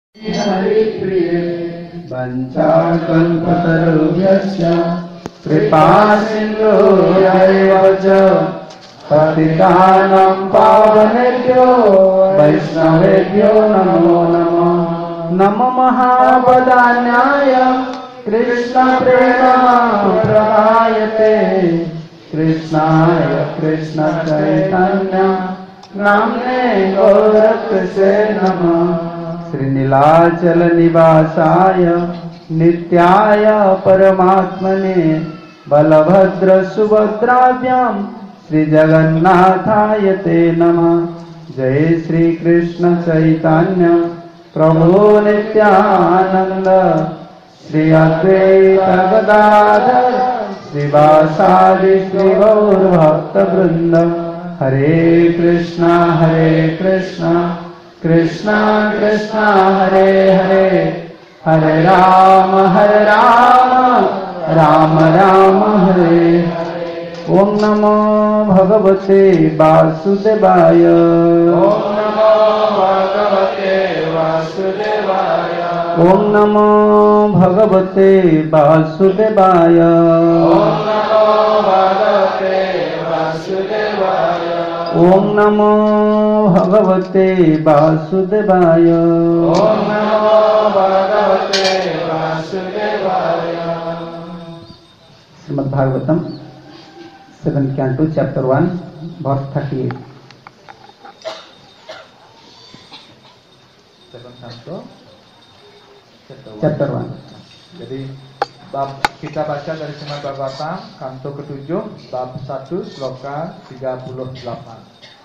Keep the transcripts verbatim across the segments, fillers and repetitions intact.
हरिप्रिये वञ्चाकल्पतरुभ्यश्च कृपासिन्धुभ्यैव च पतितानां पावनेभ्यो वैष्णवेभ्यो नमो नमः। नमो महावदान्याय कृष्णप्रेमप्रदायते कृष्णाय कृष्णचैतन्य नाम्ने गौरकृष्णे नमः। श्रीनीलाचल निवासाय नित्याय परमात्मने बलभद्र सुभद्राभ्यां श्रीजगन्नाथाय ते नमः। जय श्री कृष्ण चैतन्य प्रभु नित्यानंद श्री अद्वैत गदाधर श्रीवासादि श्री गौर भक्तवृंद। हरे कृष्णा हरे कृष्णा कृष्णा कृष्णा हरे हरे हरे राम हरे राम राम राम हरे। ओम नमो भगवते वासुदेवाय। ओम नमो भगवते वासुदेवाय। ओम नमो भगवते वासुदेवाय। ओम नमो भगवते वासुदेवाय। ओम नमो भगवते वासुदेवाय। ओम नमो भगवते वासुदेवाय। श्रीमद् Bhagavatam seventh canto chapter one verse thirty-eight. Seventh canto chapter one. Jadi bab kita baca dari Srimad Bhagavatam kanto ketujuh bab satu sloka tiga puluh delapan.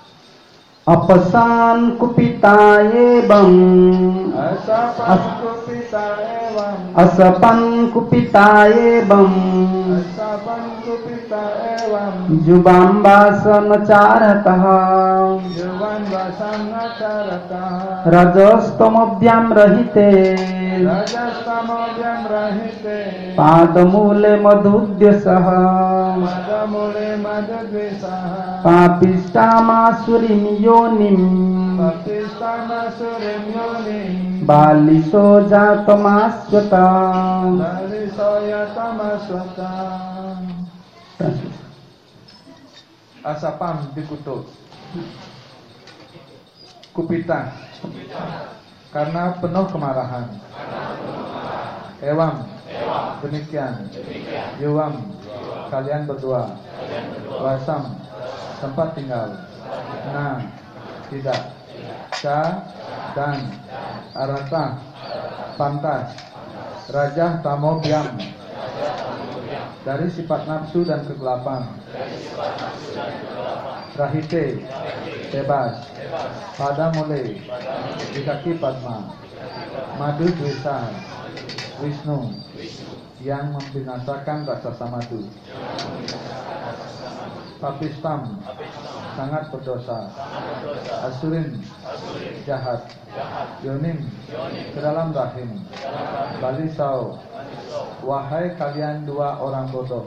Apasan kupitaye bang Asapan kupitaye bang asapan kupitaye bang Asapan kupitaye bang jubambasan charatah Juvan vasana charata rajastamabhyam rahite Rajastamabhyam rahite padamule madhudyasah Madamule madadvisaha papishtamaasurim yonim Baptistama surim yonim baliso jatamaswata. Dari soya tamaswata. Asapam dikutuk Kupita karena penuh kemarahan. Ewam demikian. Yuwam kalian berdua. Wasam tempat tinggal. Nah tidak. Ca dan arata pantas. Raja tamobiam dari sifat nafsu dan kegelapan. Rahite bebas. Pada mulai di kaki Padma. Madu Dwesa Wisnu yang membinasakan raksasa madu. Papistam sangat berdosa. Asurin jahat. Yonim ke dalam rahim. Balisau wahai kalian dua orang bodoh.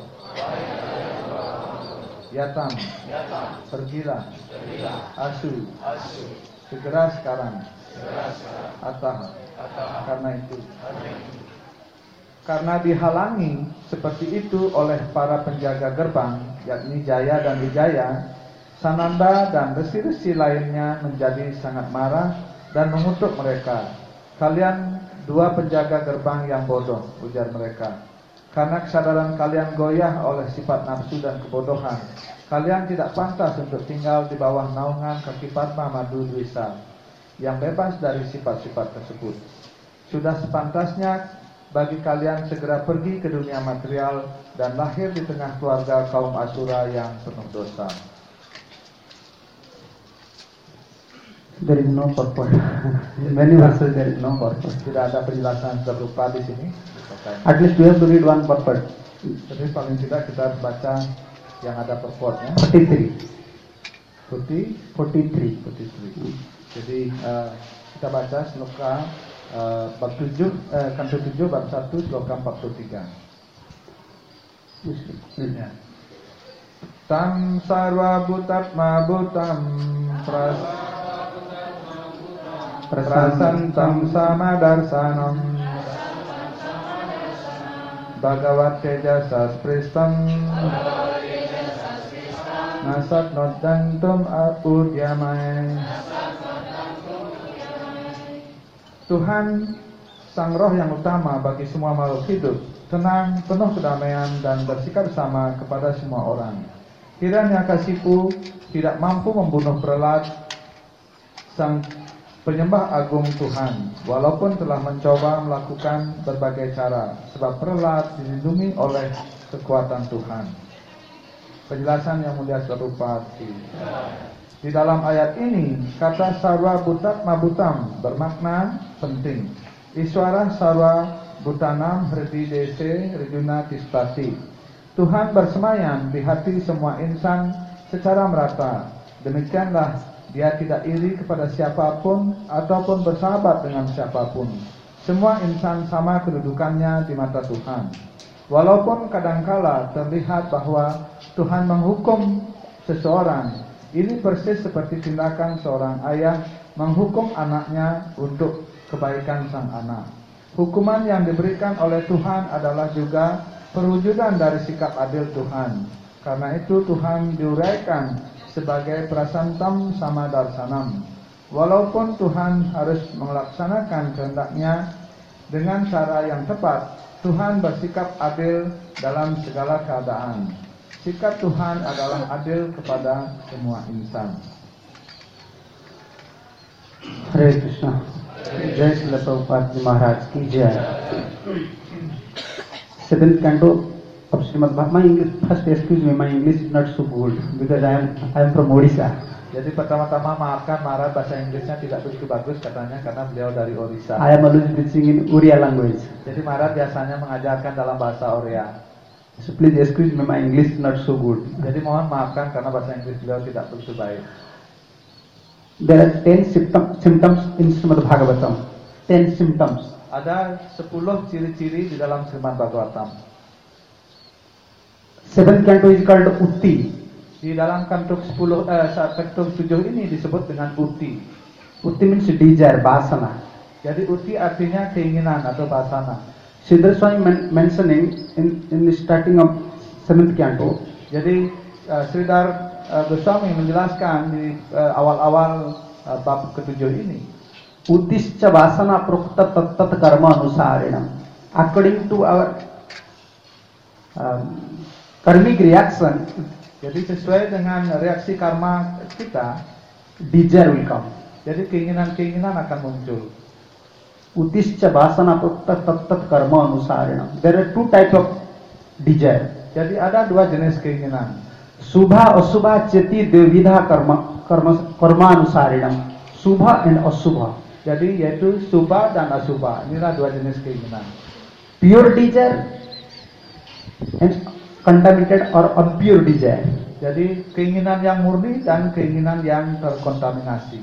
Yatam pergilah. Asu segera sekarang. Atah karena itu. Karena dihalangi seperti itu oleh para penjaga gerbang, yakni Jaya dan Wijaya, Sananda dan resi-resi lainnya menjadi sangat marah dan mengutuk mereka. Kalian dua penjaga gerbang yang bodoh, ujar mereka. Karena kesadaran kalian goyah oleh sifat nafsu dan kebodohan, kalian tidak pantas untuk tinggal di bawah naungan kaki Padma Madu Dwesa yang bebas dari sifat-sifat tersebut. Sudah sepantasnya bagi kalian segera pergi ke dunia material dan lahir di tengah keluarga kaum Asura yang penuh dosa. There is no purpose. Many verses there is no purpose. Tidak ada penjelasan berupa di sini. At least we have to read one purpose. Jadi paling tidak kita baca yang ada purportnya. Forty-three. Forty, Forty-three. forty-three. Jadi uh, kita baca sloka uh, bab tujuh, uh, kanto tujuh bab satu sloka empat puluh tiga. Ya. Tam sarva bhutatma bhutam pras prasantam samadarsanam Bhagavat tejasa spristam nasat nodantum apudyamai. Tuhan Sang Roh yang utama bagi semua makhluk hidup, tenang, penuh kedamaian dan bersikap sama kepada semua orang. Kiranya kasihku tidak mampu membunuh prelat sang penyembah agung Tuhan, walaupun telah mencoba melakukan berbagai cara, sebab prelat dilindungi oleh kekuatan Tuhan. Penjelasan yang mulia Sarupati. Di dalam ayat ini, kata sarwa butat mabutam bermakna penting. Iswara sarwa butanam hridi dese riduna tistati. Tuhan bersemayam di hati semua insan secara merata. Demikianlah dia tidak iri kepada siapapun ataupun bersahabat dengan siapapun. Semua insan sama kedudukannya di mata Tuhan. Walaupun kadangkala terlihat bahwa Tuhan menghukum seseorang, ini persis seperti tindakan seorang ayah menghukum anaknya untuk kebaikan sang anak. Hukuman yang diberikan oleh Tuhan adalah juga perwujudan dari sikap adil Tuhan. Karena itu Tuhan diuraikan sebagai prasantam samadarsanam. Walaupun Tuhan harus melaksanakan kehendaknya dengan cara yang tepat, Tuhan bersikap adil dalam segala keadaan. Sikap Tuhan adalah adil kepada semua insan. Hare Krishna. Jai Srila Prabhupada Ji Maharaj ki jai. Seventh canto of Srimad Bhagavatam. My English, first excuse me, my English is not so good because I am I am from Odisha. Jadi pertama-tama maafkan Maharaj, bahasa Inggrisnya tidak begitu bagus katanya karena beliau dari Orissa. I am always preaching in Oriya language. Jadi Maharaj biasanya mengajarkan dalam bahasa Oriya. So please excuse me, my English is not so good. Jadi mohon maafkan karena bahasa Inggris beliau tidak begitu baik. There are ten symptom, symptoms in Srimad Bhagavatam. Ten symptoms. Ada sepuluh ciri-ciri di dalam Srimad Bhagavatam. Seventh canto is called Utti. Di dalam kantuk sepuluh, eh, kantuk tujuh ini disebut dengan Utti. Utti means desire, vasana. Jadi Utti artinya keinginan atau vasana. Sridhar Swami men mentioning in in the starting of seventh canto. Jadi uh, Sridhar uh, Goswami menjelaskan di awal-awal uh, uh, bab ketujuh ini. Uttischa vasana prokta tat karma anusarinam. According to our um, karmic reaction, jadi sesuai dengan reaksi karma kita, desire will come. Jadi keinginan-keinginan akan muncul. Uttischa vasana prokta tat karma anusarinam. There are two types of desire. Jadi ada dua jenis keinginan. Subha asubha cheti devidha karma karma karma anusarinam. Subha and asubha. Jadi yaitu subha dan asubha. Inilah dua jenis keinginan. Pure desire and contaminated or impure desire. Jadi keinginan yang murni dan keinginan yang terkontaminasi.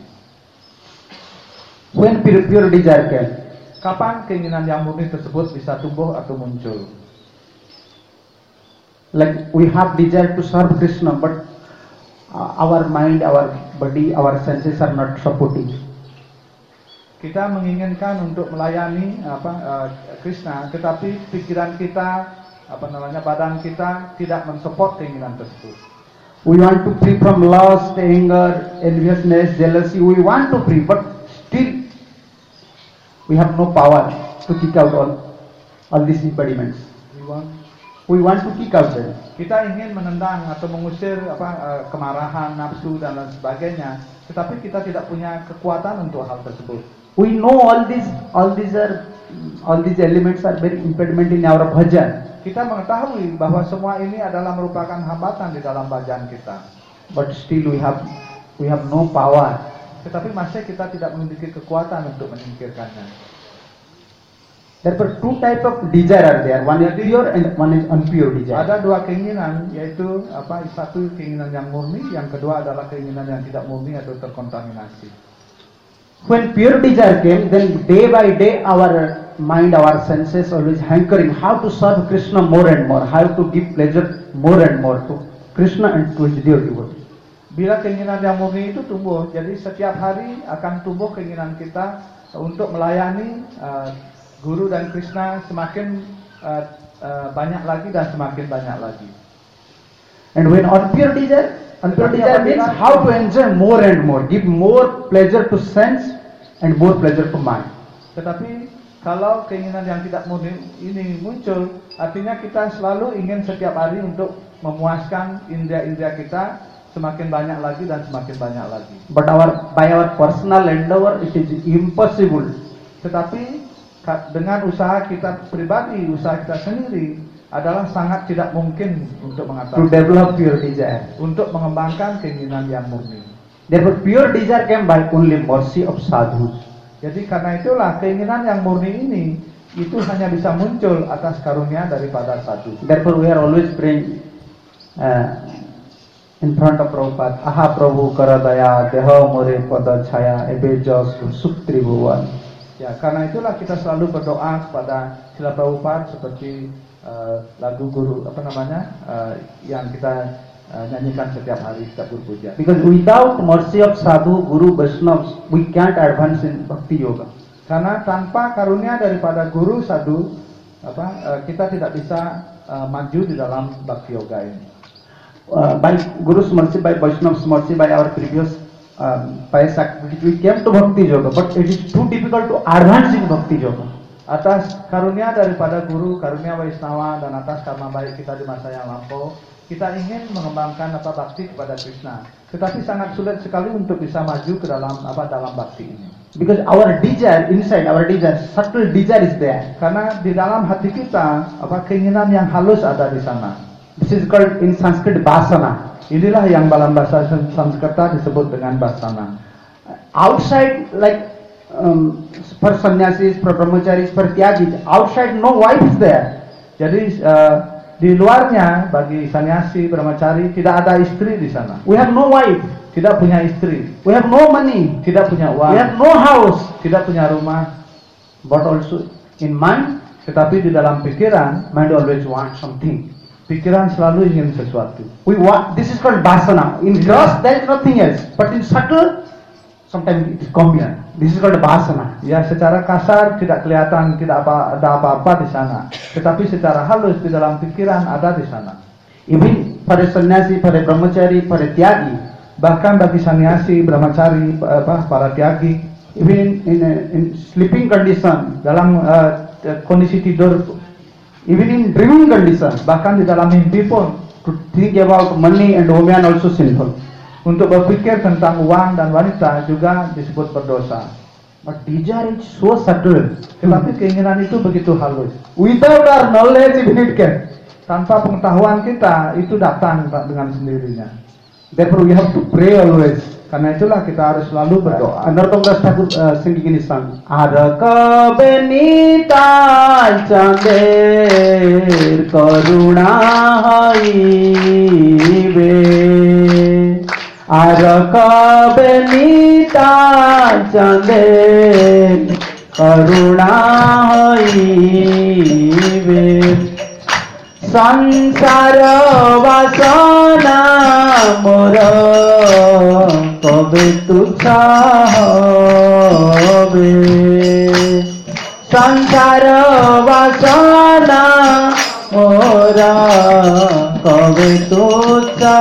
When pure, pure desire can? Kapan keinginan yang murni tersebut bisa tumbuh atau muncul? Like we have desire to serve Krishna, but uh, our mind, our body, our senses are not supporting. Kita menginginkan untuk melayani apa uh, Krishna, tetapi pikiran kita, apa namanya, badan kita tidak mensupport keinginan tersebut. We want to free from lust, anger, enviousness, jealousy. We want to free, but still we have no power to kick out all all these impediments. We want, we want to kick out them. Kita ingin menendang atau mengusir apa uh, kemarahan, nafsu dan lain sebagainya, tetapi kita tidak punya kekuatan untuk hal tersebut. We know all these, all these are, all these elements are very impediment in our bhajan. Kita mengetahui bahwa semua ini adalah merupakan hambatan di dalam bhajan kita. But still we have, we have no power. Tetapi masih kita tidak memiliki kekuatan untuk menyingkirkannya. Therefore, two types of desire are there. One is pure and one is impure desire. Ada dua keinginan, yaitu apa? Satu keinginan yang murni, yang kedua adalah keinginan yang tidak murni atau terkontaminasi. When pure desire came, then day by day our mind, our senses always hankering how to serve Krishna more and more, how to give pleasure more and more to Krishna and to his dear devotee. bila keinginan yang murni itu tumbuh, jadi setiap hari akan tumbuh keinginan kita untuk melayani uh, Guru dan Krishna semakin uh, uh, banyak lagi dan semakin banyak lagi. And when on pure desire, on pure desire means how to enjoy more and more, give more pleasure to sense and more pleasure to mind. Tetapi kalau keinginan yang tidak murni ini muncul, artinya kita selalu ingin setiap hari untuk memuaskan indera-indera kita semakin banyak lagi dan semakin banyak lagi. But our by our personal endeavor it is impossible. Tetapi dengan usaha kita pribadi, usaha kita sendiri adalah sangat tidak mungkin untuk To mengatasi, develop pure desire. untuk mengembangkan keinginan yang murni. Therefore pure desire came by only mercy of sadhus. Jadi karena itulah keinginan yang murni ini itu hanya bisa muncul atas karunia daripada sadhu. Therefore we are always praying uh, in front of Prabhupada, aha Prabhu karadaya deha more pada chaya ebe jas sukti bhuvan. Ya, karena itulah kita selalu berdoa kepada Srila Prabhupada seperti uh, lagu guru apa namanya uh, yang kita uh, nyanyikan setiap hari setiap guru puja. Because without mercy of sadhu, guru, Vaishnavas, we can't advance in bhakti yoga. Karena tanpa karunia daripada guru sadhu, apa uh, kita tidak bisa uh, maju di dalam bhakti yoga ini. Uh, by Guru's mercy, by Vaishnav's mercy, by our previous um, pious activities, we came to bhakti yoga, but it is too difficult to advance in bhakti yoga. Atas karunia daripada guru, karunia Vaishnava dan atas karma baik kita di masa yang lampau, kita ingin mengembangkan apa bakti kepada Krishna. Tetapi sangat sulit sekali untuk bisa maju ke dalam apa dalam bakti ini. Because our desire, inside our desire, subtle desire is there. Karena di dalam hati kita apa keinginan yang halus ada di sana. This is called in Sanskrit vasana. Inilah yang dalam bahasa Sanskerta disebut dengan vasana. Outside, like um, for sannyasis, for brahmacharis, for tyagis, outside no wife is there. Jadi uh, di luarnya bagi sannyasi, brahmachari tidak ada istri di sana. We have no wife. Tidak punya istri. We have no money. Tidak punya uang. We have no house. Tidak punya rumah. But also in mind, Tetapi di dalam pikiran, mind always wants something. pikiran selalu ingin sesuatu. We want, this is called vasana. In gross there is nothing else, but in subtle, sometimes it is combined. This is called vasana. Ya, secara kasar tidak kelihatan, tidak apa, ada apa-apa di sana. Tetapi secara halus di dalam pikiran ada di sana. Even for a sannyasi, for a brahmachari, for a tyagi, Bahkan bagi sannyasi, brahmachari, apa, para tyagi, even in, in, a, in sleeping condition, dalam uh, kondisi tidur, even in dreaming condition, bahkan di dalam mimpi pun, to think about money and women also sinful. untuk berpikir tentang uang dan wanita juga disebut berdosa. But desire is so subtle. Tetapi keinginan itu begitu halus. Without our knowledge, even it can. Tanpa pengetahuan kita, itu datang dengan sendirinya. Therefore, we have to pray always. Karena itulah kita harus selalu berdoa. Narottam Das Thakur uh, singing this song. Araka benita chander karuna haibe. Araka benita chander karuna haibe. संसार वासना मोर कबे तुच्छा होबे संसार वासना मोर कबे तुच्छा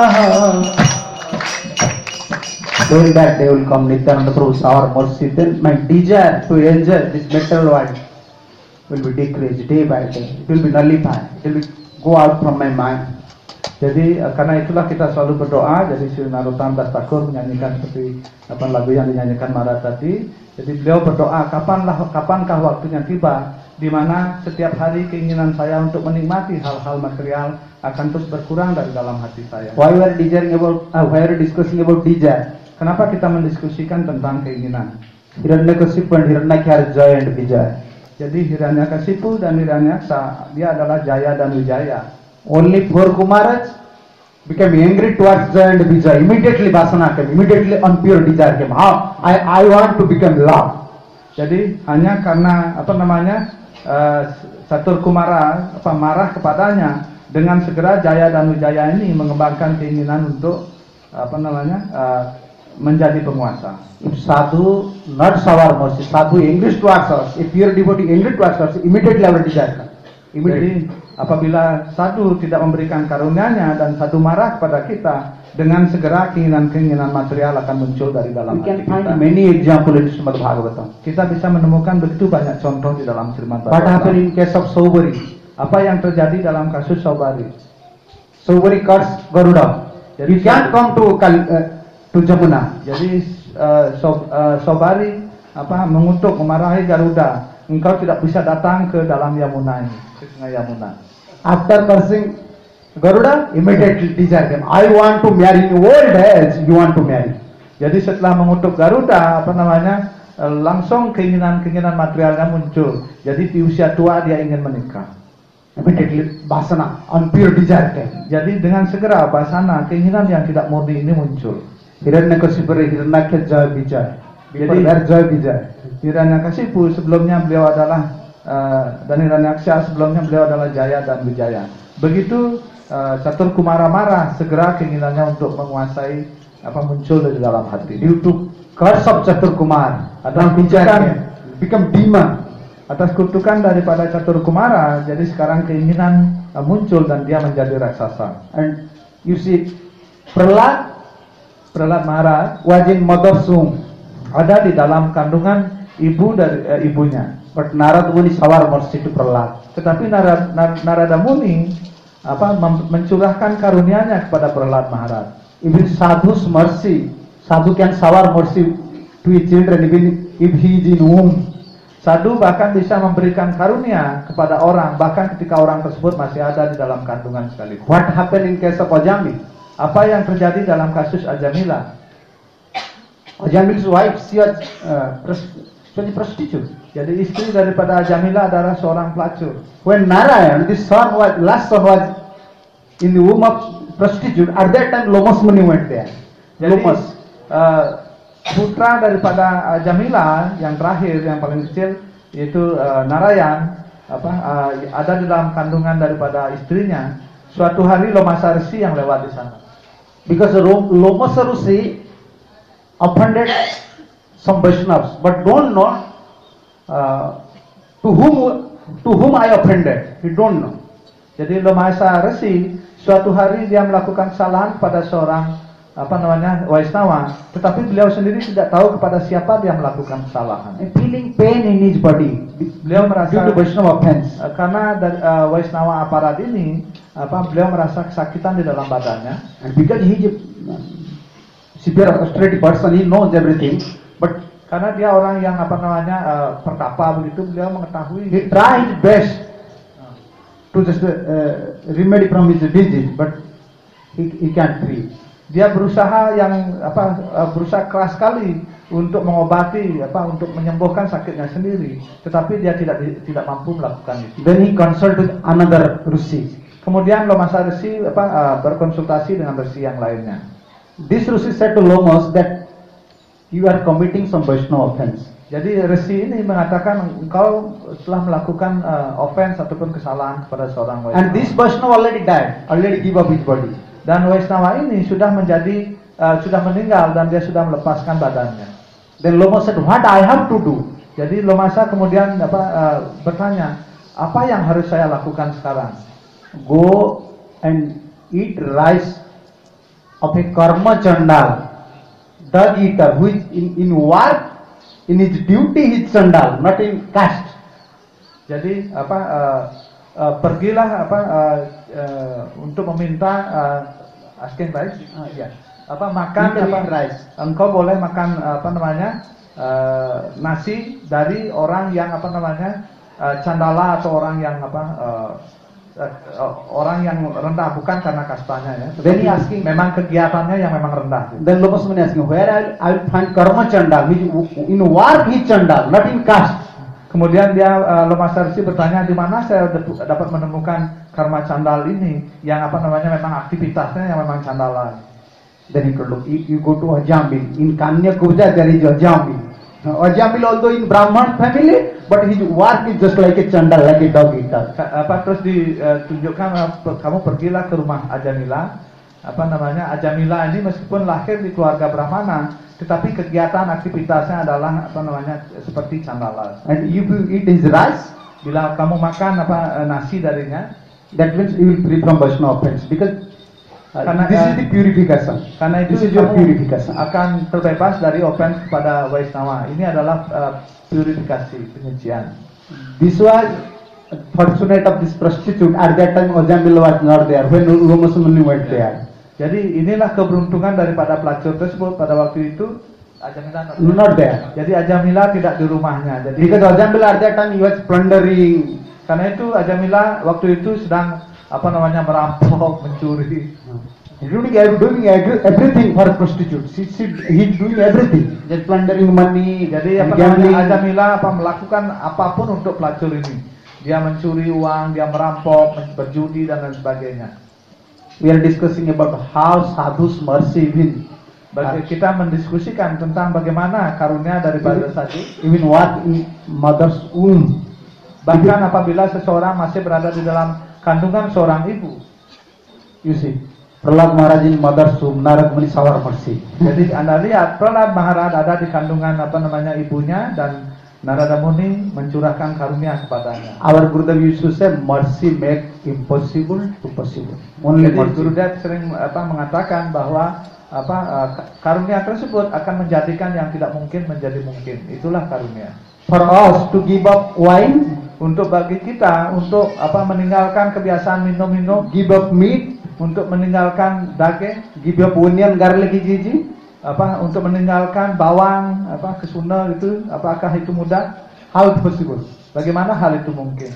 Doing that day will come Nityananda Prabhu's our mercy, then my desire to enjoy this material world will be decreased day by day. It will be nullified. It will be go out from my mind. Jadi karena itulah kita selalu berdoa. Jadi Sri Narottam Das Thakur menyanyikan seperti apa lagu yang dinyanyikan Maharaj tadi. Jadi beliau berdoa, kapanlah kapankah waktunya tiba di mana setiap hari keinginan saya untuk menikmati hal-hal material akan terus berkurang dari dalam hati saya. Why we are desiring about? Uh, why are we discussing about desire? Kenapa kita mendiskusikan tentang keinginan? Hiranyakashipu and Hiranyakya joy and vijaya. Jadi Hiranyakashipu dan Hiranyaksa dia adalah Jaya dan Wijaya. Only four Kumaras became angry towards Jaya and Vijaya. Immediately Vasana came. Immediately on pure desire came. How? I I want to become love. Jadi hanya karena apa namanya uh, Satur Kumara apa marah kepadanya, dengan segera Jaya dan Wijaya ini mengembangkan keinginan untuk apa namanya uh, menjadi penguasa. If sadhu not sour mercy, sadhu English towards us, if pure devotee English towards us, immediately our desire comes. Immediately. Jadi apabila sadhu tidak memberikan karunia-Nya dan sadhu marah kepada kita, dengan segera keinginan-keinginan material akan muncul dari dalam We hati can find kita. many examples in Srimad Bhagavatam. Kita bisa menemukan begitu banyak contoh di dalam Srimad What happened Bhagavatam. in case of Saubari? Apa yang terjadi dalam kasus Saubari? Saubari cursed Garuda. You can't come to Kal- uh, to Jamuna. Jadi uh, Sob, uh, Saubari apa mengutuk memarahi Garuda, engkau tidak bisa datang ke dalam Yamuna ini, ke sungai Yamuna. After cursing Garuda, immediately desire came. I want to marry in old age. You want to marry? Jadi setelah mengutuk Garuda, apa namanya, uh, langsung keinginan-keinginan materialnya muncul. Jadi di usia tua dia ingin menikah. Immediately Vasana, unpure desire came. Jadi dengan segera Basana, keinginan yang tidak murni ini muncul. Hiranyakashipu, Hiranyakya Jaya Vijay. Before Jadi- that Jaya Vijay. Hiranyakasipu sebelumnya beliau adalah uh, dan Hiranyaksha sebelumnya beliau adalah Jaya dan Wijaya. Begitu uh, Catur Kumara marah, segera keinginannya untuk menguasai apa muncul dari dalam hati. Due to curse of Chatur Kumar, Atas Adam Vijay kutukan, came. Become demon. atas kutukan daripada Catur Kumara, jadi sekarang keinginan uh, muncul dan dia menjadi raksasa. And you see, Prahlad Prahlad Maharaj was in mother's womb, ada di dalam kandungan ibu dari uh, ibunya. but Narad Muni shower mercy to Prahlad. Tetapi Narada, Narada Muni apa mem- mencurahkan karunia-Nya kepada Prahlad Maharaj. Even Sadhu's mercy, Sadhu can shower mercy to his children even if he is in womb. Sadhu bahkan bisa memberikan karunia kepada orang bahkan ketika orang tersebut masih ada di dalam kandungan sekalipun. What happened in case of Ajami? Apa yang terjadi dalam kasus Ajamila? Ajami's wife, she was, uh, pros- she was a prostitute. Jadi istri daripada Ajamila adalah seorang pelacur. When Narayan, this son was, last son was in the womb of prostitute, at that time Lomas Muni went there. Jadi Lomas. uh, putra daripada Ajamila yang terakhir yang paling kecil yaitu uh, Narayan apa uh, ada di dalam kandungan daripada istrinya. Suatu hari Lomasa Rsi yang lewat di sana. Because Ro- Lomas Rusi offended some Vaishnavas, but don't know uh, to whom to whom I offended. He don't know. Jadi Lomasa Rsi suatu hari dia melakukan kesalahan kepada seorang apa namanya Waisnawa, tetapi beliau sendiri tidak tahu kepada siapa dia melakukan kesalahan. And feeling pain in his body Beliau merasa due to Vaishnava offense. uh, karena dari, uh, Waisnawa aparat ini apa beliau merasa kesakitan di dalam badannya. And because he is a uh, severe austerity person, he knows everything. But Karena dia orang yang apa namanya uh, pertapa begitu, beliau mengetahui. he tried his best to just uh, remedy from his disease, but he, he can't free. Dia berusaha yang apa uh, berusaha keras sekali untuk mengobati apa untuk menyembuhkan sakitnya sendiri, tetapi dia tidak di- tidak mampu melakukan itu. Then he consulted another Rishi. Kemudian Lomasa Rsi apa uh, berkonsultasi dengan Rsi yang lainnya. This Rishi said to Lomas that you are committing some Vaishnava offense. Jadi Rsi ini mengatakan engkau telah melakukan uh, offense ataupun kesalahan kepada seorang And Waisnawa. this Vaishnava already died, already give up his body. Dan Waisnawa ini sudah menjadi uh, sudah meninggal dan dia sudah melepaskan badannya. Then Lomas said, what I have to do? Jadi Lomasa kemudian apa uh, bertanya, apa yang harus saya lakukan sekarang? Go and eat rice of a karma chandal, dog eater, who is in, in work, in his duty his chandal, not in caste. Jadi apa uh, uh, pergilah apa uh, uh, untuk meminta uh, asking rice, Uh, yeah. apa makan Eat apa rice. engkau boleh makan uh, apa namanya uh, nasi dari orang yang apa namanya uh, candala atau orang yang apa uh, uh, uh, orang yang rendah bukan karena kastanya ya. Then he Tetapi asking- memang kegiatannya yang memang rendah. Then Lomas Muni asking, where I, I will find karma chandal, which in work he chandal, not in caste. Kemudian dia uh, Lomasa Rsi bertanya di mana saya dap- dapat menemukan karma candal ini yang apa namanya memang aktivitasnya yang memang candala. Then he told, look, you, you go to Ajamil. In Kanya Kubja there is Ajamil. Now, Ajamil although in Brahman family, but his work is just like a chandal, like a dog eater. Ka- apa terus ditunjukkan uh, per- kamu pergilah ke rumah Ajamila apa namanya Ajamila ini meskipun lahir di keluarga Brahmana, tetapi kegiatan aktivitasnya adalah apa namanya seperti Chandala. And if you eat his rice, Bila kamu makan apa nasi darinya, that means you will free from Vaishnava offense, because uh, Karena, this uh, is the purification. karena itu This is your kamu purification. akan terbebas dari offense kepada Vaishnava. Ini adalah uh, purifikasi, penyucian. This was fortunate of this prostitute. At that time, Ajamila was not there. When Urumasumuni went there, Jadi inilah keberuntungan daripada pelacur tersebut pada waktu itu. Ajamila not there. not there. Jadi Ajamila tidak di rumahnya. Jadi Because Ajamila at that time he was plundering. karena itu Ajamila waktu itu sedang apa namanya merampok, mencuri. Doing, doing every- everything for prostitutes. He, he, he's doing everything. Just plundering money, Jadi apa gambling. namanya Ajamila apa melakukan apapun untuk pelacur ini. Dia mencuri uang, dia merampok, men- berjudi dan lain sebagainya. We are discussing about how sadhu's mercy even, Bagi kita mendiskusikan tentang bagaimana karunia daripada sadhu. even what in mother's womb. Bahkan apabila seseorang masih berada di dalam kandungan seorang ibu. You see, Prahlad Maharaj in mother's womb, Narad Muni shower mercy. Jadi Anda lihat Prahlad Maharaj ada di kandungan apa namanya ibunya dan Narada Muni mencurahkan karunia kepadanya. Our Gurudev used to say, mercy make impossible to possible. Only Jadi mercy. Gurudev sering apa mengatakan bahwa apa uh, karunia tersebut akan menjadikan yang tidak mungkin menjadi mungkin. Itulah karunia. For us to give up wine, Untuk bagi kita untuk apa meninggalkan kebiasaan minum-minum, give up meat, untuk meninggalkan daging, give up onion, garlic, jiji, apa untuk meninggalkan bawang, apa kesuna itu, apakah itu mudah? how it possible? Bagaimana hal itu mungkin?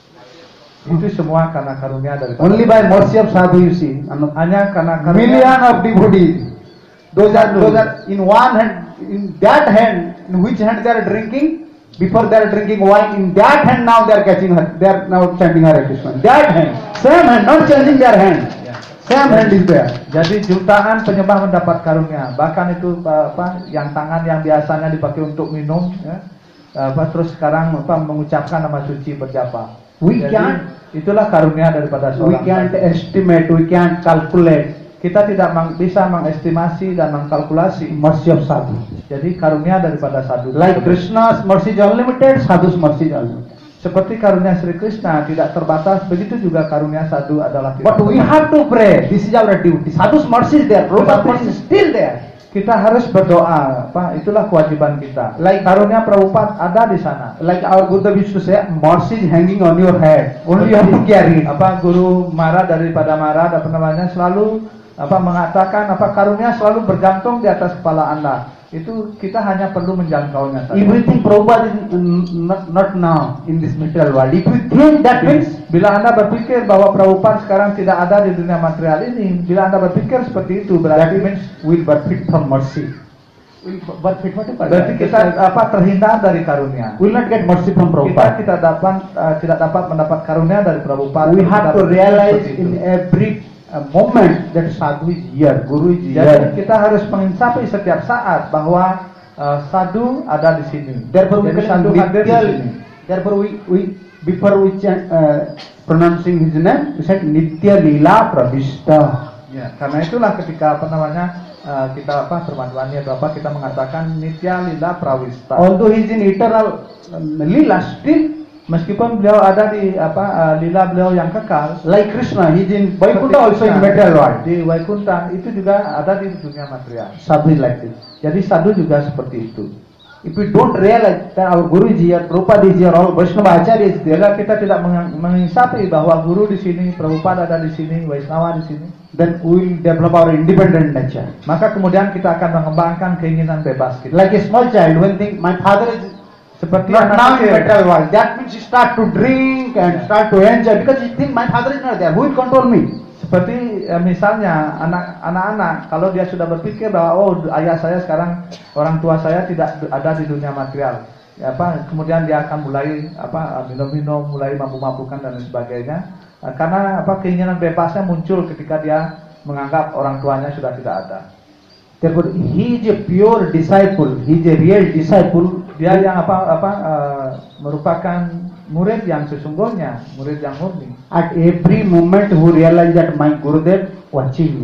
Itu semua karena karunia dari Only by mercy of sadhu, you see. And hanya karena million karunia. of devotees. Those are, those are in one hand, in that hand, in which hand they are drinking. Before they are drinking wine, in that hand now they are catching her. They are now chanting Hare Krishna. That hand, same hand, not changing their hand. Same hand is there. Jadi jutaan penyembah mendapat karunia. Bahkan itu apa yang tangan yang biasanya dipakai untuk minum, ya, apa terus sekarang apa mengucapkan nama suci berjapa. We Jadi, can't, itulah karunia daripada we seorang. can't sadhu. estimate, we can't calculate Kita tidak meng- bisa mengestimasi dan mengkalkulasi. mercy of sadhu. Jadi karunia daripada sadhu. Like Krishna's mercy is unlimited, sadhu's mercy is unlimited. Seperti karunia Sri Krishna tidak terbatas, begitu juga karunia sadhu adalah tidak But we terbatas. have to pray. This is our duty. Sadhu's mercy is there. Prabhupada's mercy is still there. Kita harus berdoa, apa? Itulah kewajiban kita. Like- Karunia Prabhupada ada di sana. Like our Gurudev used to say, mercy is hanging on your head. Only you have to carry it. Apa Guru Mara daripada Mara apa namanya selalu apa mengatakan apa karunia selalu bergantung di atas kepala Anda. Itu kita hanya perlu menjangkaunya saja. If we think Prabhupada is mm, not, not now in this material world, if we think that means, Bila Anda berpikir bahwa Prabhupada sekarang tidak ada di dunia material ini, bila Anda berpikir seperti itu that berarti means we'll benefit from mercy. We'll benefit what? berarti kita apa terhindar dari karunia. will not get mercy from Kita Prabhupada. tidak dapat uh, tidak dapat mendapat karunia dari Prabhupada. We Kita have to berpikir realize seperti itu. in every uh, moment that sadhu is here, Guru is Jadi here. kita harus menginsapi setiap saat bahwa uh, sadhu ada di sini. Therefore we Jadi call sadhu him hadir di Nitya. sini. Therefore we we before we chant, uh, pronouncing his name, we said Nitya Lila Pravishta. Ya, karena itulah ketika apa namanya uh, kita apa permaduannya berapa kita mengatakan Nitya Lila Prawista. Although he is in eternal um, Lila, still Meskipun beliau ada di apa uh, lila beliau yang kekal, like Krishna, he is in seperti Vaikuntha also in Krishna, material world. di Waikunta itu juga ada di dunia material. Sadhu is like this. Jadi sadhu juga seperti itu. If we don't realize that our Guru is here, Prabhupada is here, all Vaishnava Acharya is there, Bila kita tidak meng- menginsapi bahwa guru di sini, Prabhupada ada di sini, Vaishnava di sini, then we will develop our independent nature. maka kemudian kita akan mengembangkan keinginan bebas kita. Like a small child, when think my father is Seperti not anak now in kecil. material world, that means he start to drink and start to enjoy because he think my father is not there. Who will control me? Seperti eh, misalnya anak anak-anak kalau dia sudah berpikir bahwa oh ayah saya sekarang orang tua saya tidak ada di dunia material, ya, apa kemudian dia akan mulai apa minum-minum, mulai mabuk-mabukan dan lain sebagainya. Eh, karena apa keinginan bebasnya muncul ketika dia menganggap orang tuanya sudah tidak ada. Therefore, he is a pure disciple. He is a real disciple. Dia yang apa apa eh, merupakan murid yang sesungguhnya, murid yang murni. At every moment, who realize that my Gurudev watching me.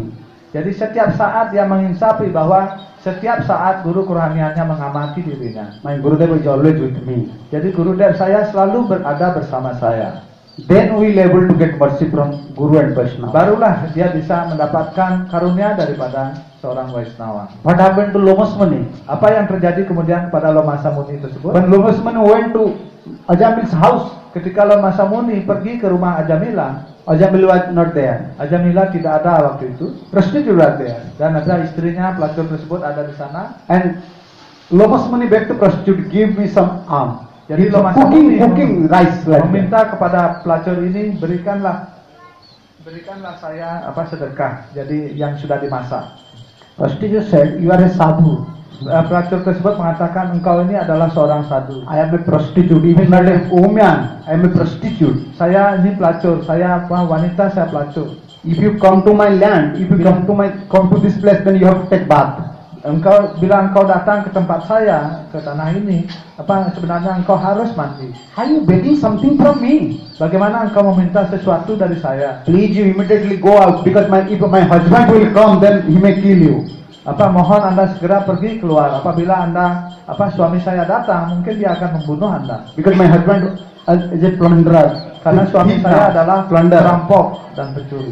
Jadi setiap saat dia menginsapi bahwa setiap saat guru kerohaniannya mengamati dirinya. My Gurudev is always with me. Jadi Gurudev saya selalu berada bersama saya. Then we will able to get mercy from Guru and Vaishnava. Barulah dia bisa mendapatkan karunia daripada seorang Vaishnava. What happened to Lomas Muni? Apa yang terjadi kemudian pada Lomasa Muni tersebut? When Lomas Muni went to Ajamil's house, Ketika Lomasa Muni pergi ke rumah Ajamila, Ajamil was not there. Ajamila tidak ada waktu itu, Prostitute was there. dan ada istrinya pelacur tersebut ada di sana. And Lomas Muni begged the prostitute, give me some alms. Jadi He's Lomasa cooking, Muni cooking rice like that. meminta kepada pelacur ini, berikanlah berikanlah saya apa sedekah, jadi yang sudah dimasak. Prostitute said, you are a sadhu. Uh, pelacur tersebut mengatakan, engkau ini adalah seorang sadhu. I am a prostitute, even not a woman. I am a prostitute. Saya ini pelacur, saya apa wanita, saya pelacur. If you come to my land, if you come to my come to this place, then you have to take bath. Engkau bila engkau datang ke tempat saya, ke tanah ini, apa sebenarnya engkau harus mandi. Are you begging something from me? Bagaimana engkau meminta sesuatu dari saya? Please, you immediately go out because my if my husband will come, then he may kill you. Apa mohon Anda segera pergi keluar. Apabila Anda apa suami saya datang, mungkin dia akan membunuh Anda. Because my husband is a plunderer. Karena suami Thief saya now. adalah Plunder. perampok dan pencuri,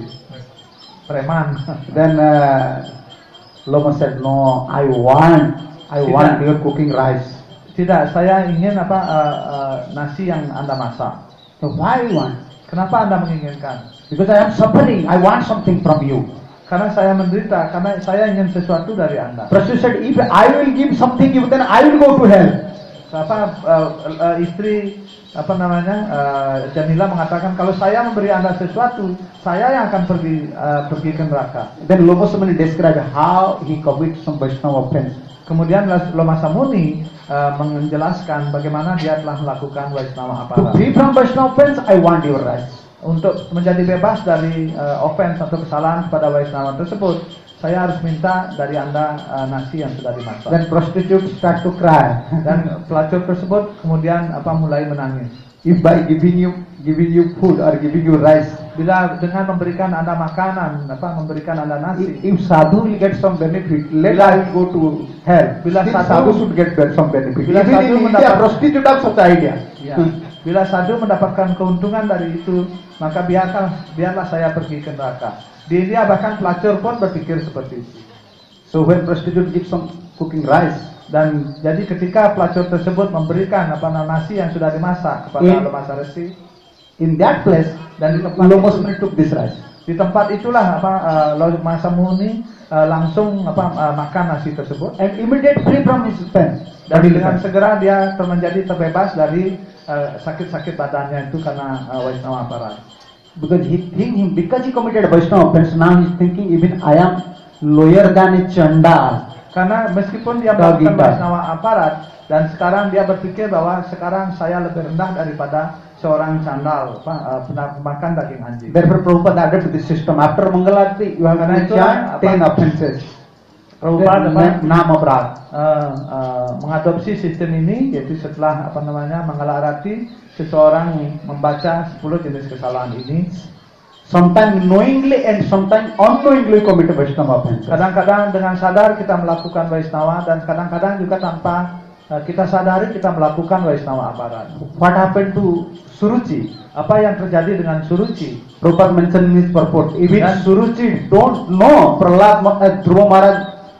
preman. Then uh, Loma said, no, I want, I Tidak. want your cooking rice. Tidak, saya ingin apa uh, uh, nasi yang Anda masak. So why you want? Kenapa Anda menginginkan? Because I am suffering. I want something from you. Karena saya menderita, karena saya ingin sesuatu dari Anda. Prostitute said, if I will give something you, then I will go to hell. Apa uh, uh, istri apa namanya uh, Jamila mengatakan, kalau saya memberi Anda sesuatu, saya yang akan pergi uh, pergi ke neraka. Then Loma Samuni described how he commits some Vaishnava offense. Kemudian Lomasa Muni uh, menjelaskan bagaimana dia telah melakukan Vaishnava To apara. free from Vaishnava offense, I want your rice. Untuk menjadi bebas dari uh, offense atau kesalahan kepada Vaishnava tersebut, saya harus minta dari Anda uh, nasi yang sudah dimasak. Then prostitute start to cry. Dan pelacur tersebut kemudian apa mulai menangis. If by giving you giving you food or giving you rice, Bila dengan memberikan Anda makanan, apa memberikan Anda if, nasi, if sadhu will get some benefit, let Bila- I will go to hell. Bila Still sadhu- sadhu should get some benefit. Bila Even sadhu in India, mendapat- prostitute have such idea. ya, bila sadhu mendapatkan keuntungan dari itu, maka biarkan biarlah saya pergi ke neraka. Di India bahkan pelacur pun berpikir seperti itu. So when prostitute gives some cooking rice, Dan jadi ketika pelacur tersebut memberikan apa namanya nasi yang sudah dimasak kepada In- Lomasa Resi, in that place, dan di tempat Loma itu, Samuni took this rice. di tempat itulah apa uh, Lomasa Muni uh, langsung apa uh, makan nasi tersebut, And immediate free from his offense. dan dengan segera dia ter- menjadi terbebas dari uh, sakit-sakit badannya itu karena uh, Vaishnava aparat. Because he think him because he committed Vaishnava offense, now he's thinking even I am lower than a Chandal. Karena meskipun dia Daging melakukan dah. Vaishnava aparat, dan sekarang dia berpikir bahwa sekarang saya lebih rendah daripada seorang candal, apa, uh, pemakan daging anjing. Therefore, Prabhupada added to this system. After Mangalarti, you have Karena to itu, chant apa- ten offenses. Prabhupada apa, Then, Nama Brad. uh, uh, mengadopsi sistem ini, yaitu setelah apa namanya Mangalarati, seseorang membaca sepuluh jenis kesalahan ini. Sometimes knowingly and sometimes unknowingly commit Vaishnava offenses. Kadang-kadang dengan sadar kita melakukan Vaishnava, dan kadang-kadang juga tanpa uh, kita sadari kita melakukan Vaishnava aparat. What happened to Suruchi? Apa yang terjadi dengan Suruchi? Prabhupada mentioned in his purport. Even Dan- Suruchi don't know Prahlad Ma- uh, Dhruva Maharaj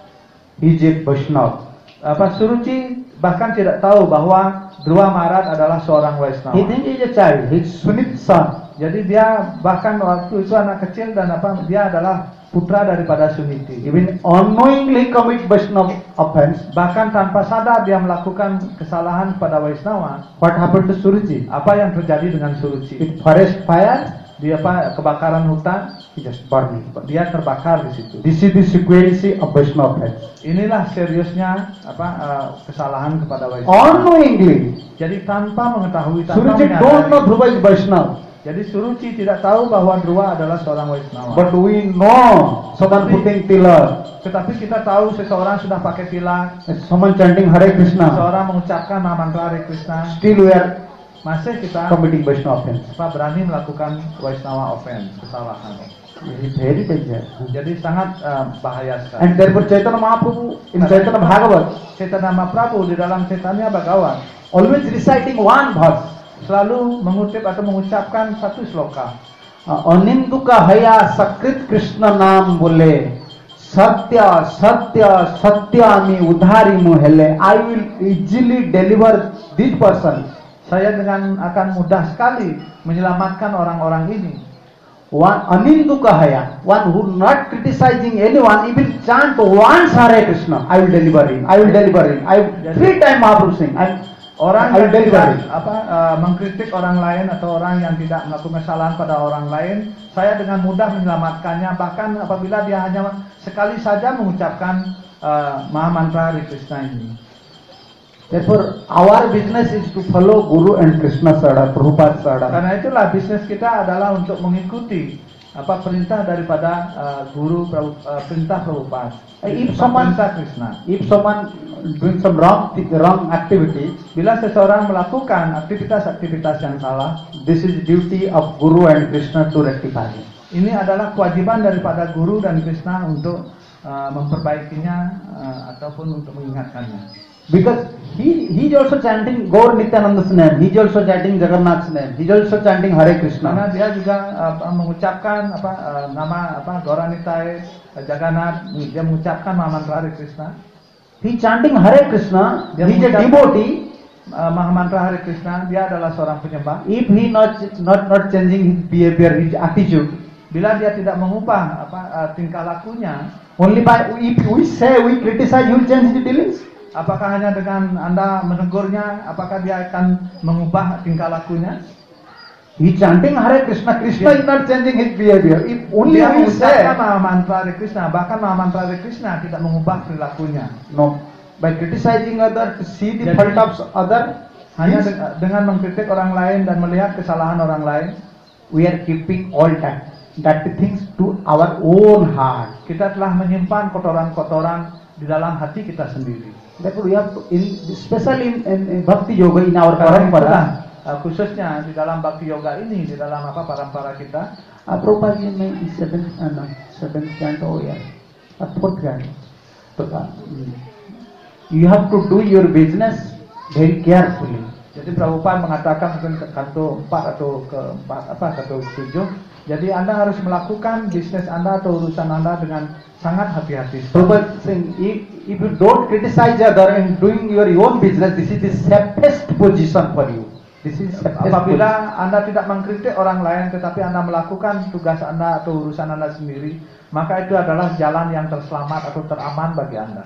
is a Vaishnava. Apa Suruchi bahkan tidak tahu bahwa Dhruva Maharaj adalah seorang He Vaishnava. thinks he is a child. He is Sunit's son. Jadi dia bahkan waktu itu anak kecil, dan apa dia adalah putra daripada Suniti. Even unknowingly commit Vaishnava offense. Bahkan tanpa sadar dia melakukan kesalahan pada Vaishnava. What happened to Suruchi? Apa yang terjadi dengan Suruchi? With forest fire, Dia apa kebakaran hutan, he just burning. dia terbakar di situ. This is the sequence of Vaishnava offense. Inilah seriusnya apa uh, kesalahan kepada Vaishnava. Unknowingly, Jadi tanpa mengetahui, tanpa Suruchi don't know menyadari. Dhruva is Vaishnava. Jadi Suruchi tidak tahu bahwa Dhruva adalah seorang Vaishnava. But we know someone putting tilak, Tetapi kita tahu seseorang sudah pakai tilak, someone chanting Hare Krishna. seseorang mengucapkan nama mantra Hare Krishna, Still we are masih kita committing Vaishnava offense. apa, berani melakukan Vaishnava offense, kesalahan. Very danger. Jadi sangat uh, bahaya sekali. And therefore Chaitanya Mahaprabhu in Chaitanya Bhagavat Chaitanya Mahaprabhu di dalam Chaitanya Bhagavat always reciting one verse. Selalu mengutip atau mengucapkan satu sloka. Aninduka haya sakrit Krishna nam bole satya satya satyami udharimu hele. I will easily deliver this person. Saya dengan akan mudah sekali menyelamatkan orang-orang ini. One aninduka haya, one who not criticizing anyone, even chant once Hare Krishna, I will deliver him. I will deliver him. I will, three times Mahaprabhu sing. I Orang I yang will deliver tidak him. apa uh, mengkritik orang lain atau orang yang tidak melakukan kesalahan pada orang lain, saya dengan mudah menyelamatkannya. Bahkan apabila dia hanya sekali saja mengucapkan uh, Maha Mantra Hare Krishna ini. Therefore, our business is to follow Guru and Krishna Sada, Prabhupada Sada. Karena itulah bisnis kita adalah untuk mengikuti apa perintah daripada uh, Guru uh, perintah Prabhupada. If someone, perintah Krishna. if someone doing some wrong wrong activity, bila seseorang melakukan aktivitas-aktivitas yang salah, this is duty of Guru and Krishna to rectify it. Ini adalah kewajiban daripada Guru dan Krishna untuk uh, memperbaikinya uh, ataupun untuk mengingatkannya. Because he he is also chanting Gaur Nityananda's name, he is also chanting Jagannath's name, he is also chanting Hare Krishna. Karena dia juga uh, mengucapkan apa uh, nama apa Gauranitai uh, Jagannath, dia mengucapkan mantra Hare Krishna. He chanting Hare Krishna, Dia he is a mengucap- devotee. Uh, Maha Mantra Hare Krishna, dia adalah seorang penyembah. If he not not not changing his behavior, his attitude, Bila dia tidak mengubah apa uh, tingkah lakunya, only by if we say we criticize, he will change his dealings. apakah hanya dengan Anda menegurnya, apakah dia akan mengubah tingkah lakunya? He chanting Hare Krishna, Krishna is not changing his behavior. If only Dia we say, mengucapkan Maha Mantra Hare Krishna, bahkan Maha Mantra Hare Krishna tidak mengubah perilakunya. no, by criticizing other, to see the Jadi- fault of other, Hanya means de- dengan mengkritik orang lain dan melihat kesalahan orang lain, we are keeping all that that things to our own heart. kita telah menyimpan kotoran-kotoran di dalam hati kita sendiri. Therefore, we have to, in, especially in, in, in Bhakti Yoga, in our Karena itulah, parampara, uh, khususnya di dalam Bhakti Yoga ini, di dalam apa parampara kita, uh, Prabhupada in the seventh, uh, no, seventh canto, yeah, uh, fourth canto. So, uh, you have to do your business very carefully. jadi Prabhupada mengatakan mungkin ke kanto empat atau ke empat apa kanto tujuh. Jadi Anda harus melakukan bisnis Anda atau urusan Anda dengan sangat hati-hati. Prabhupada saying, if, if you don't criticize other and doing your own business, this is the safest position for you. This is safest position. Apabila Anda tidak mengkritik orang lain, tetapi Anda melakukan tugas Anda atau urusan Anda sendiri, maka itu adalah jalan yang terselamat atau teraman bagi Anda.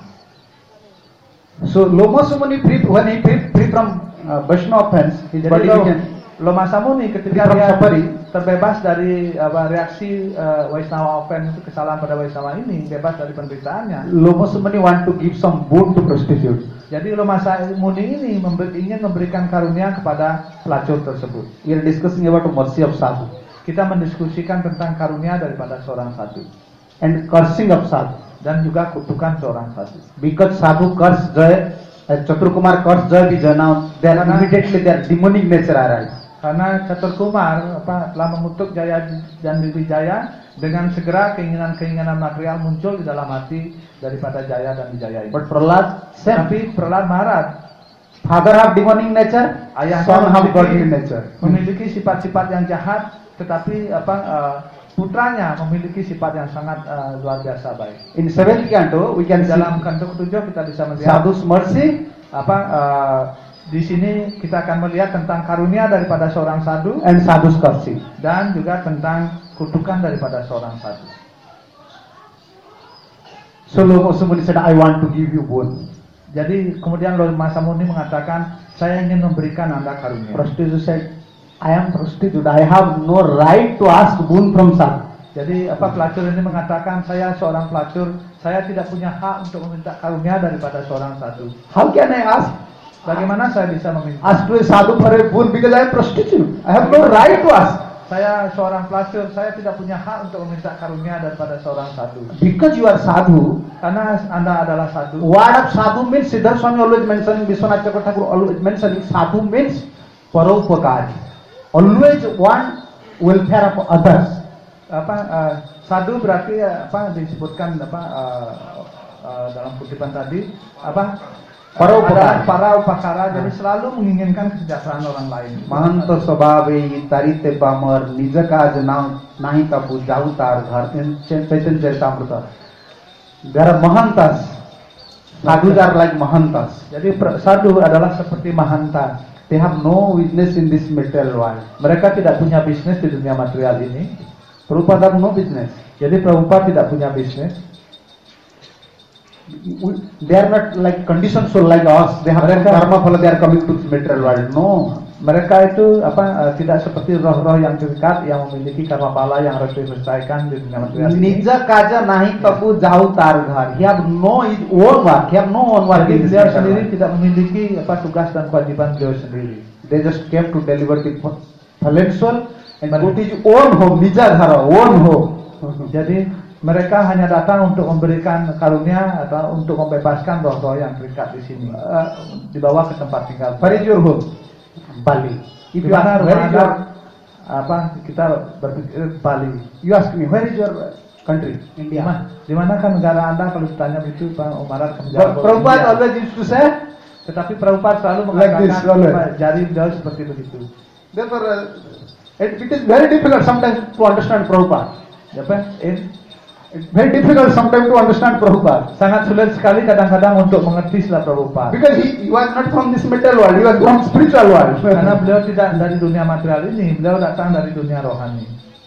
So Loma Sumani free when he free, free from uh, Vaishnava offense, his Jadi body Lo- became Loma Samuni ketika From dia suffering. terbebas dari apa, reaksi uh, Vaishnava offense itu kesalahan pada Vaishnava ini, bebas dari penderitaannya. Loma Sumani want to give some boon to prostitutes. Jadi Loma Samuni ini memberi, ingin memberikan karunia kepada pelacur tersebut. We are discussing about the mercy of sadhu Kita mendiskusikan tentang karunia daripada seorang sadhu and cursing of sadhu. dan juga kutukan seorang sadhu. Because sadhu curse Jai, uh, Chaturkumar curse Jai Vijay, now they are Karena- immediately their demonic nature arise. Karena Catur Kumar apa, telah mengutuk Jaya dan Wijaya, dengan segera keinginan-keinginan material muncul di dalam hati daripada Jaya dan Wijaya ini. But Prahlad, same. Tapi Prahlad Maharaj, Father have demonic nature, ayahnya son have godly memiliki, nature. memiliki sifat-sifat yang jahat, tetapi apa uh, putranya memiliki sifat yang sangat uh, luar biasa baik. In seventh canto, we can Di see dalam kanto ketujuh kita bisa melihat sadhu's mercy apa uh, di sini kita akan melihat tentang karunia daripada seorang sadhu and sadhu's cursing. dan juga tentang kutukan daripada seorang sadhu. So Loma Sumani said, I want to give you boon. Jadi kemudian Loma Samuni mengatakan, saya ingin memberikan Anda karunia. Prostitute said, I am prostitute, I have no right to ask boon from sadhu. Jadi apa pelacur ini mengatakan, saya seorang pelacur, saya tidak punya hak untuk meminta karunia daripada seorang sadhu. How can I ask? Bagaimana saya bisa meminta? Ask to a sadhu for a boon because I am prostitute. I have no right to ask. Saya seorang pelacur, saya tidak punya hak untuk meminta karunia daripada seorang sadhu. Because you are sadhu, Karena Anda adalah sadhu. word of sadhu means, Siddhar Swami always mentioning, Vishwanath Chakravarti always mentioning, sadhu means paropakari. Always want welfare of others. apa uh, sadu berarti uh, apa disebutkan apa uh, uh, dalam kutipan tadi apa Para upakara. para upakara jadi selalu menginginkan kesejahteraan orang lain. महंत स्वभावे तरिते पामर निज काज ना नाही तपु जाऊ तार घर चैतन्य Charitamrita. There are mahantas. Sadhus are like mahantas. Jadi sadhu adalah seperti mahanta. They have no business in this material world. Mereka tidak punya bisnis di dunia material ini. Prabhupada have no business. Jadi Prabhupada tidak punya bisnis. They are not like conditioned soul like us. They have Mereka- karma phala. They are coming to this material world. No. Mereka itu apa uh, tidak seperti roh-roh yang terikat yang memiliki karma pala yang harus diselesaikan di dunia material ini. Nija kaja nahi tapu jauh tar ghar. He have no his own work. He have no own work Jadi in this beliau material sendiri world. tidak memiliki apa tugas dan kewajiban beliau sendiri. They just came to deliver the fallen soul and go to his own home. Nija ghara, own home. Jadi mereka hanya datang untuk memberikan karunia atau untuk membebaskan roh-roh yang terikat di sini, uh, dibawa ke tempat tinggal. Where is your home? Bali. If Di you mana ask, rumah where is Anda? your, Apa kita berpikir Bali? you ask me, where is your country? Di India. mana? Di mana kan negara Anda kalau ditanya begitu Pak Umar akan menjawab But Prabhupada India. always used to say, Tetapi Prabhupada selalu Like this, mengatakan always. apa, jari beliau seperti begitu. therefore, uh, it, it is very difficult sometimes to understand Prabhupada. Apa? In, It's very difficult sometimes to understand Prabhupada. sangat sulit sekali kadang-kadang untuk mengerti istilah Prabhupada. Because he, he was not from this material world, he was from spiritual world. Karena beliau tidak dari dunia material ini, beliau datang dari dunia rohani.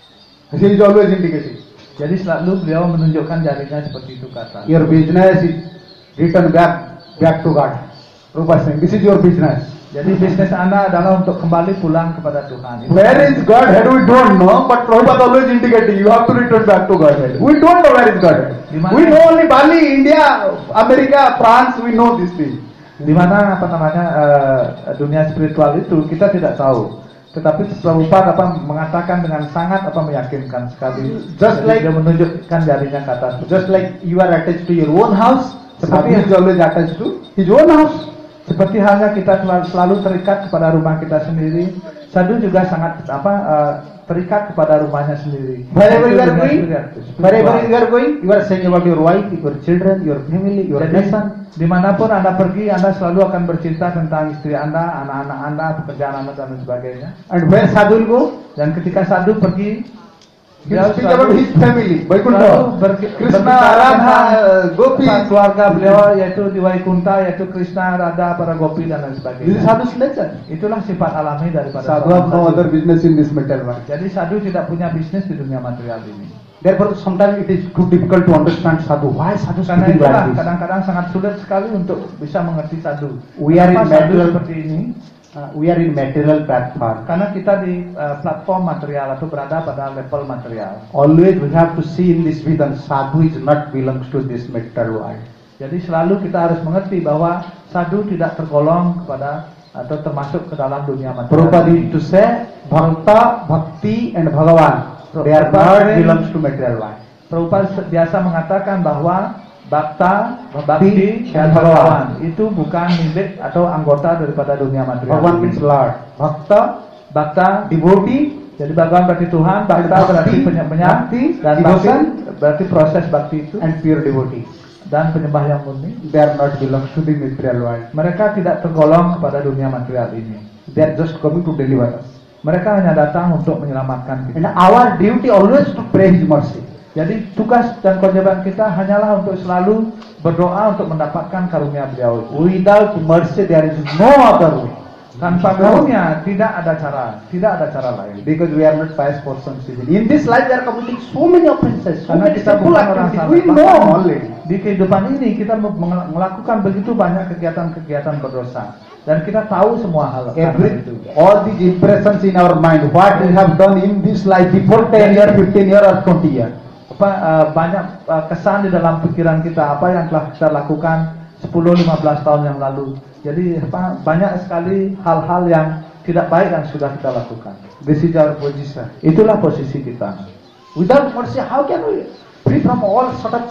He is always indicating. Jadi selalu beliau menunjukkan jarinya seperti itu kata. Your business is return back back to God. Prabhupada saying, this is your business. Jadi bisnis Anda adalah untuk kembali pulang kepada Tuhan. Itu- Where is Godhead? We don't know, but Prabhupada always indicating you have to return back to Godhead. We don't know where is Godhead. Dimana- We know only Bali, India, America, France. We know this thing. Di mana apa namanya eh, dunia spiritual itu kita tidak tahu. Tetapi Prabhupada apa mengatakan dengan sangat apa meyakinkan sekali. Just Jadi like- dia menunjukkan jarinya ke atas. Just like you are attached to your own house, Seperti- Sadhu is always attached to his own house. Seperti halnya kita selalu, selalu terikat kepada rumah kita sendiri, sadhu juga sangat apa eh, terikat kepada rumahnya sendiri. Wherever you Itu are dunia going, spiritual. wherever you are going, you are saying about your wife, your children, your family, your Jadi nation. dimanapun Anda pergi, Anda selalu akan bercerita tentang istri Anda, anak-anak Anda, pekerjaan Anda dan sebagainya. And where Sadhu will go, Dan ketika sadhu pergi, he will speak about his family. selalu Vaikuntha, berki- Krishna, berbicara Radha, tentang uh, Gopi. tentang keluarga beliau yaitu di Waikunta, yaitu Krishna, Radha, para Gopi dan lain This is sebagainya. Sadhu's nature. Itulah sifat alami daripada Sadhu seorang have no sadhu. other business in this material world. Jadi sadhu tidak punya bisnis di dunia material ini. Therefore, sometimes it is too difficult to understand Sadhu. Why Sadhu Karena speaking itulah like this? kadang-kadang sangat sulit sekali untuk bisa mengerti sadhu. We are in Kenapa sadhu material- seperti ini? Uh, we are in material platform. Karena kita di uh, platform material atau berada pada level material. Always we have to see in this vision, Sadhu is not belongs to this material world. Jadi selalu kita harus mengerti bahwa sadhu tidak tergolong kepada atau termasuk ke dalam dunia material. Prabhupada ini. used to say, Bhakta, Bhakti and Bhagavan, they are not belongs to material world. Prabhupada biasa mengatakan bahwa Bhakta, Bhakti, Bakti, dan and Bhagawan itu bukan milik atau anggota daripada dunia material. Bhagavan means Lord. Bhakta, Bhakta, devotee, jadi Bhagawan berarti Tuhan, Bhakta Bhakti, berarti penyembah, Bhakti, dan devotion, Bhakti berarti proses Bhakti itu, and pure devotee. dan penyembah yang murni. They are not belongs to the material world. Mereka tidak tergolong kepada dunia material ini. They are just coming to deliver us. Mereka hanya datang untuk menyelamatkan And kita. our duty always to pray His mercy. Jadi tugas dan kewajiban kita hanyalah untuk selalu berdoa untuk mendapatkan karunia beliau. Without mercy, there is no other way. Tanpa karunia tidak ada cara, tidak ada cara lain. Because we are not pious persons. In this life, we are committing so many offenses, so Karena many kita sinful bukan orang activities. salah. We know Bahkan already. di kehidupan ini kita meng- melakukan begitu banyak kegiatan-kegiatan berdosa dan kita tahu semua hal Every, itu. all these impressions in our mind, what we have done in this life before ten years, fifteen years, or twenty years. Apa uh, banyak uh, kesan di dalam pikiran kita apa yang telah kita lakukan sepuluh lima belas tahun yang lalu. Jadi apa banyak sekali hal-hal yang tidak baik yang sudah kita lakukan. This is our position. Itulah posisi kita. Without mercy, how can we free from all sort of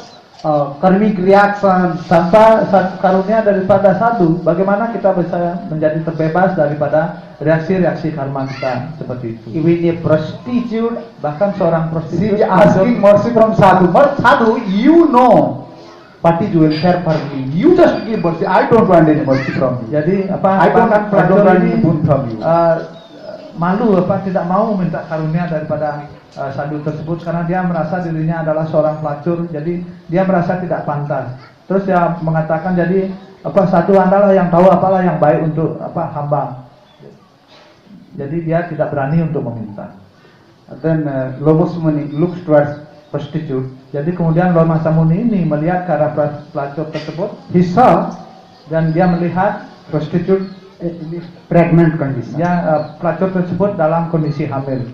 uh, karmic reaction. Tanpa satu karunia daripada sadhu, bagaimana kita bisa menjadi terbebas daripada reaksi-reaksi karma kita seperti itu? Even a prostitute, Bahkan seorang she prostitut is asking mercy from sadhu. But sadhu, you know what is welfare for me. You just give mercy. I don't want any mercy from you. Jadi apa? I don't, bahkan I don't pelacur want ini any boon from you. uh, malu apa tidak mau minta karunia daripada uh, sadhu tersebut karena dia merasa dirinya adalah seorang pelacur, jadi dia merasa tidak pantas. Terus dia mengatakan jadi apa sadhu adalah yang tahu apalah yang baik untuk apa hamba. Jadi dia tidak berani untuk meminta. Then uh, Lobos Muni looks towards prostitute. Jadi kemudian Loma Samuni ini melihat ke arah pelacur tersebut. He saw Dan dia melihat prostitute in this pregnant condition. ya uh, pelacur tersebut dalam kondisi hamil.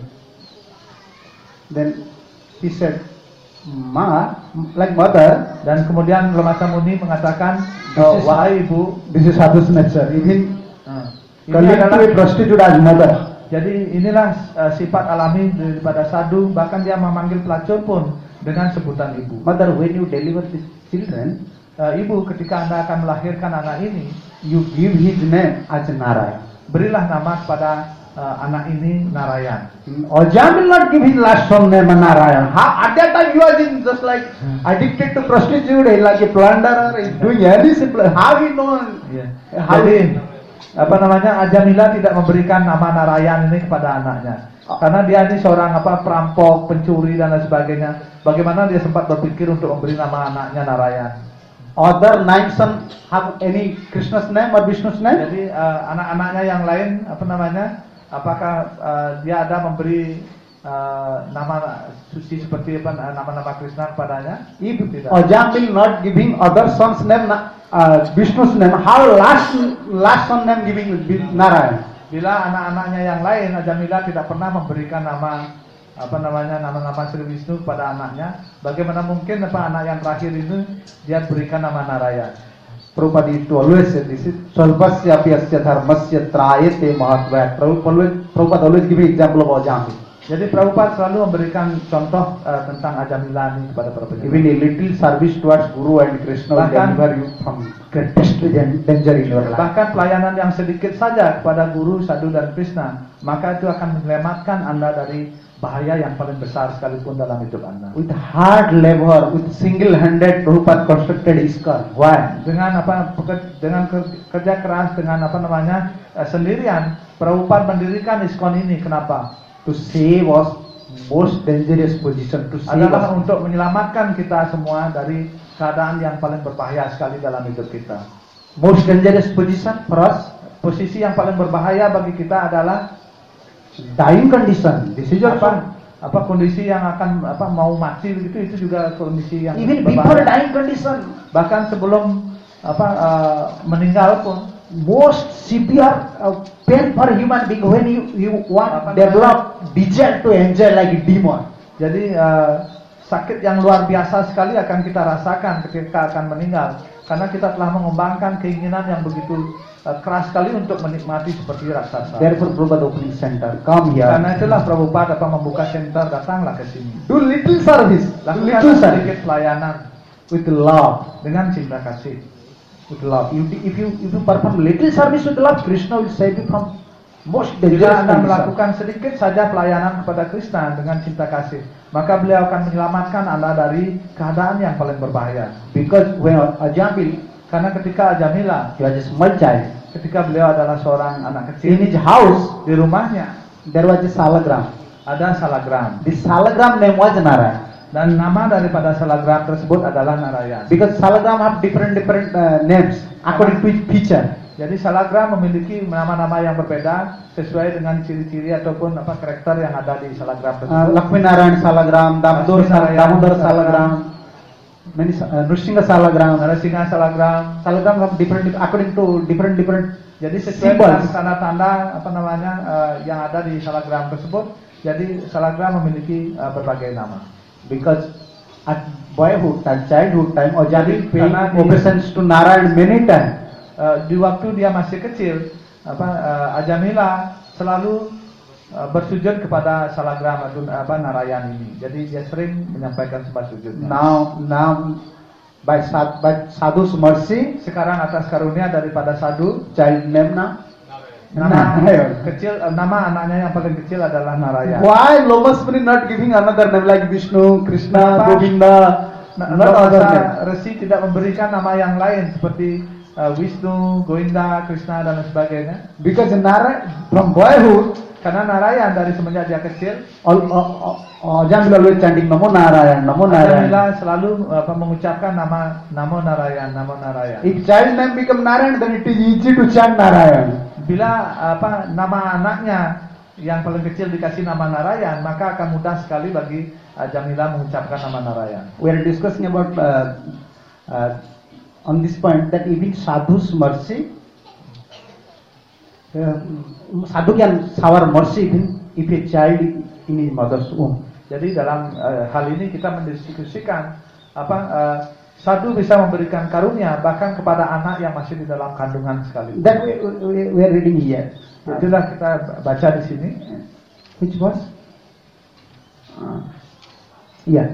Then he said, Ma, like mother, Dan kemudian Loma Samuni mengatakan, Oh, "This is wah. wahai ibu." this is sadhu's nature. Even Nah, ini calling to adalah a prostitute as mother. jadi inilah uh, sifat alami daripada sadhu, bahkan dia memanggil pelacur pun dengan sebutan ibu. Mother, when you deliver these children, Uh, ibu, ketika Anda akan melahirkan anak ini, you give his name as Narayan. berilah nama kepada uh, anak ini Narayan. Ojam will not give his last son name Narayan. How, at that time you are in just like addicted to prostitute, he like a plunderer, he's doing any simple. How he know? Ya. How Jadi apa namanya, Ajamila tidak memberikan nama Narayan ini kepada anaknya karena dia ini seorang apa perampok, pencuri dan lain sebagainya. Bagaimana dia sempat berpikir untuk memberi nama anaknya Narayan? Other nine son have any Krishna's name or Vishnu's name? Jadi uh, anak-anaknya yang lain apa namanya? Apakah uh, dia ada memberi uh, nama suci seperti apa nama-nama Krishna kepadanya? If Tidak. Ojam will not giving other son's name, uh, Vishnu's name, how last last son name giving Narayan? Bila anak-anaknya yang lain, Ajamila tidak pernah memberikan nama apa namanya nama-nama Sri Wisnu kepada anaknya, bagaimana mungkin apa anak yang terakhir ini dia berikan nama Narayan? Prabhupada used to always say this is Svalpasya Apyasya Dharmasya Trayate Mahatva. Prabhupada always give example of Ojam. Jadi Prabhupada selalu memberikan contoh uh, tentang Ajamila ini kepada para Even penjuru. a little service towards Guru and Krishna will Bahkan- deliver you from greatest danger in your life. Bahkan pelayanan yang sedikit saja kepada Guru, Sadhu dan Krishna, maka itu akan menyelamatkan Anda dari bahaya yang paling besar sekalipun dalam hidup Anda. With hard labor, with single-handed, Prabhupada constructed ISKCON. Why? Dengan apa peker- dengan ker- kerja keras, dengan apa namanya eh, sendirian, Prabhupada mendirikan ISKCON ini. Kenapa? To save us most dangerous position. To save Adalah us. untuk menyelamatkan kita semua dari keadaan yang paling berbahaya sekali dalam hidup kita. Most dangerous position for us, Posisi yang paling berbahaya bagi kita adalah dying condition. This is also apa apa kondisi yang akan apa mau mati begitu, itu juga kondisi yang even before berbahaya. dying condition. Bahkan sebelum apa uh, meninggal pun Most severe uh, pain for human being when you you want Apa develop desire to enjoy like a demon. jadi uh, sakit yang luar biasa sekali akan kita rasakan ketika akan meninggal karena kita telah mengembangkan keinginan yang begitu uh, keras sekali untuk menikmati seperti raksasa. Therefore, Prabhupada opening center. Come here. Karena itulah Prabhupada apa membuka center, datanglah ke sini. Do little service. Do little Lakukan service sedikit pelayanan with love. dengan cinta kasih. With love. You, if you if you perform little service with love, Krishna will save you from most dangerous Bila Anda condition. melakukan sedikit saja pelayanan kepada Krishna dengan cinta kasih, maka beliau akan menyelamatkan Anda dari keadaan yang paling berbahaya. Because when Ajamil, Karena ketika Ajamila, he was a small child, ketika beliau adalah seorang anak in kecil, his house di rumahnya there was a salagram. ada salagram. The salagram name was Narayan. Dan nama daripada salagram tersebut adalah Narayan. Because salagram have different different uh, names according to its feature. Jadi salagram memiliki nama-nama yang berbeda sesuai dengan ciri-ciri ataupun apa karakter yang ada di salagram Uh, tersebut. Lakshmi Narayan salagram, Damodar Lakshmi Narayan Damodar salagram. salagram, many uh, Nrsimha salagram. Narasingha salagram. Salagram have different according to different different Jadi sesuai symbols. dengan tanda-tanda apa namanya eh, yang ada di salagram tersebut. Jadi salagram memiliki eh, berbagai nama. Because at boyhood and childhood time, Ajamil paying Karena dia- obeisance to Narayan many times. Eh, di waktu dia masih kecil, apa eh, Ajamila selalu eh, bersujud kepada salagram atau apa Narayan ini. Jadi dia sering menyampaikan sembah sujudnya. Now, now by, sad, by Sadhu's mercy, sekarang atas karunia daripada Sadhu, child name na nama Narayan. kecil, nama anaknya yang paling kecil adalah Narayan. Why Lomas Muni not giving another name like Vishnu, Krishna, Kenapa? Govinda, Nah, not other name? Resi tidak memberikan nama yang lain seperti uh, Wisnu, Govinda, Krishna dan sebagainya. Because Narayan from boyhood, Karena Narayan dari semenjak dia kecil, all all Ajam lalu chanting Namo Narayan, Namo Narayan. Ajamila selalu apa, mengucapkan nama Namo Narayan, Namo Narayan. If child name become Narayan, then it is easy to chant Narayan. Bila apa nama anaknya yang paling kecil dikasih nama Narayan, maka akan mudah sekali bagi Ajamila mengucapkan nama Narayan. We are discussing about uh, uh, on this point that even Sadhu's mercy, uh, Sadhu can shower mercy even if a child in his mother's womb. Jadi dalam uh, hal ini kita mendiskusikan apa uh, Sadhu bisa memberikan karunia bahkan kepada anak yang masih di dalam kandungan sekali. That we, we, we are reading here. Itulah kita baca di sini. Which verse? Uh, yeah,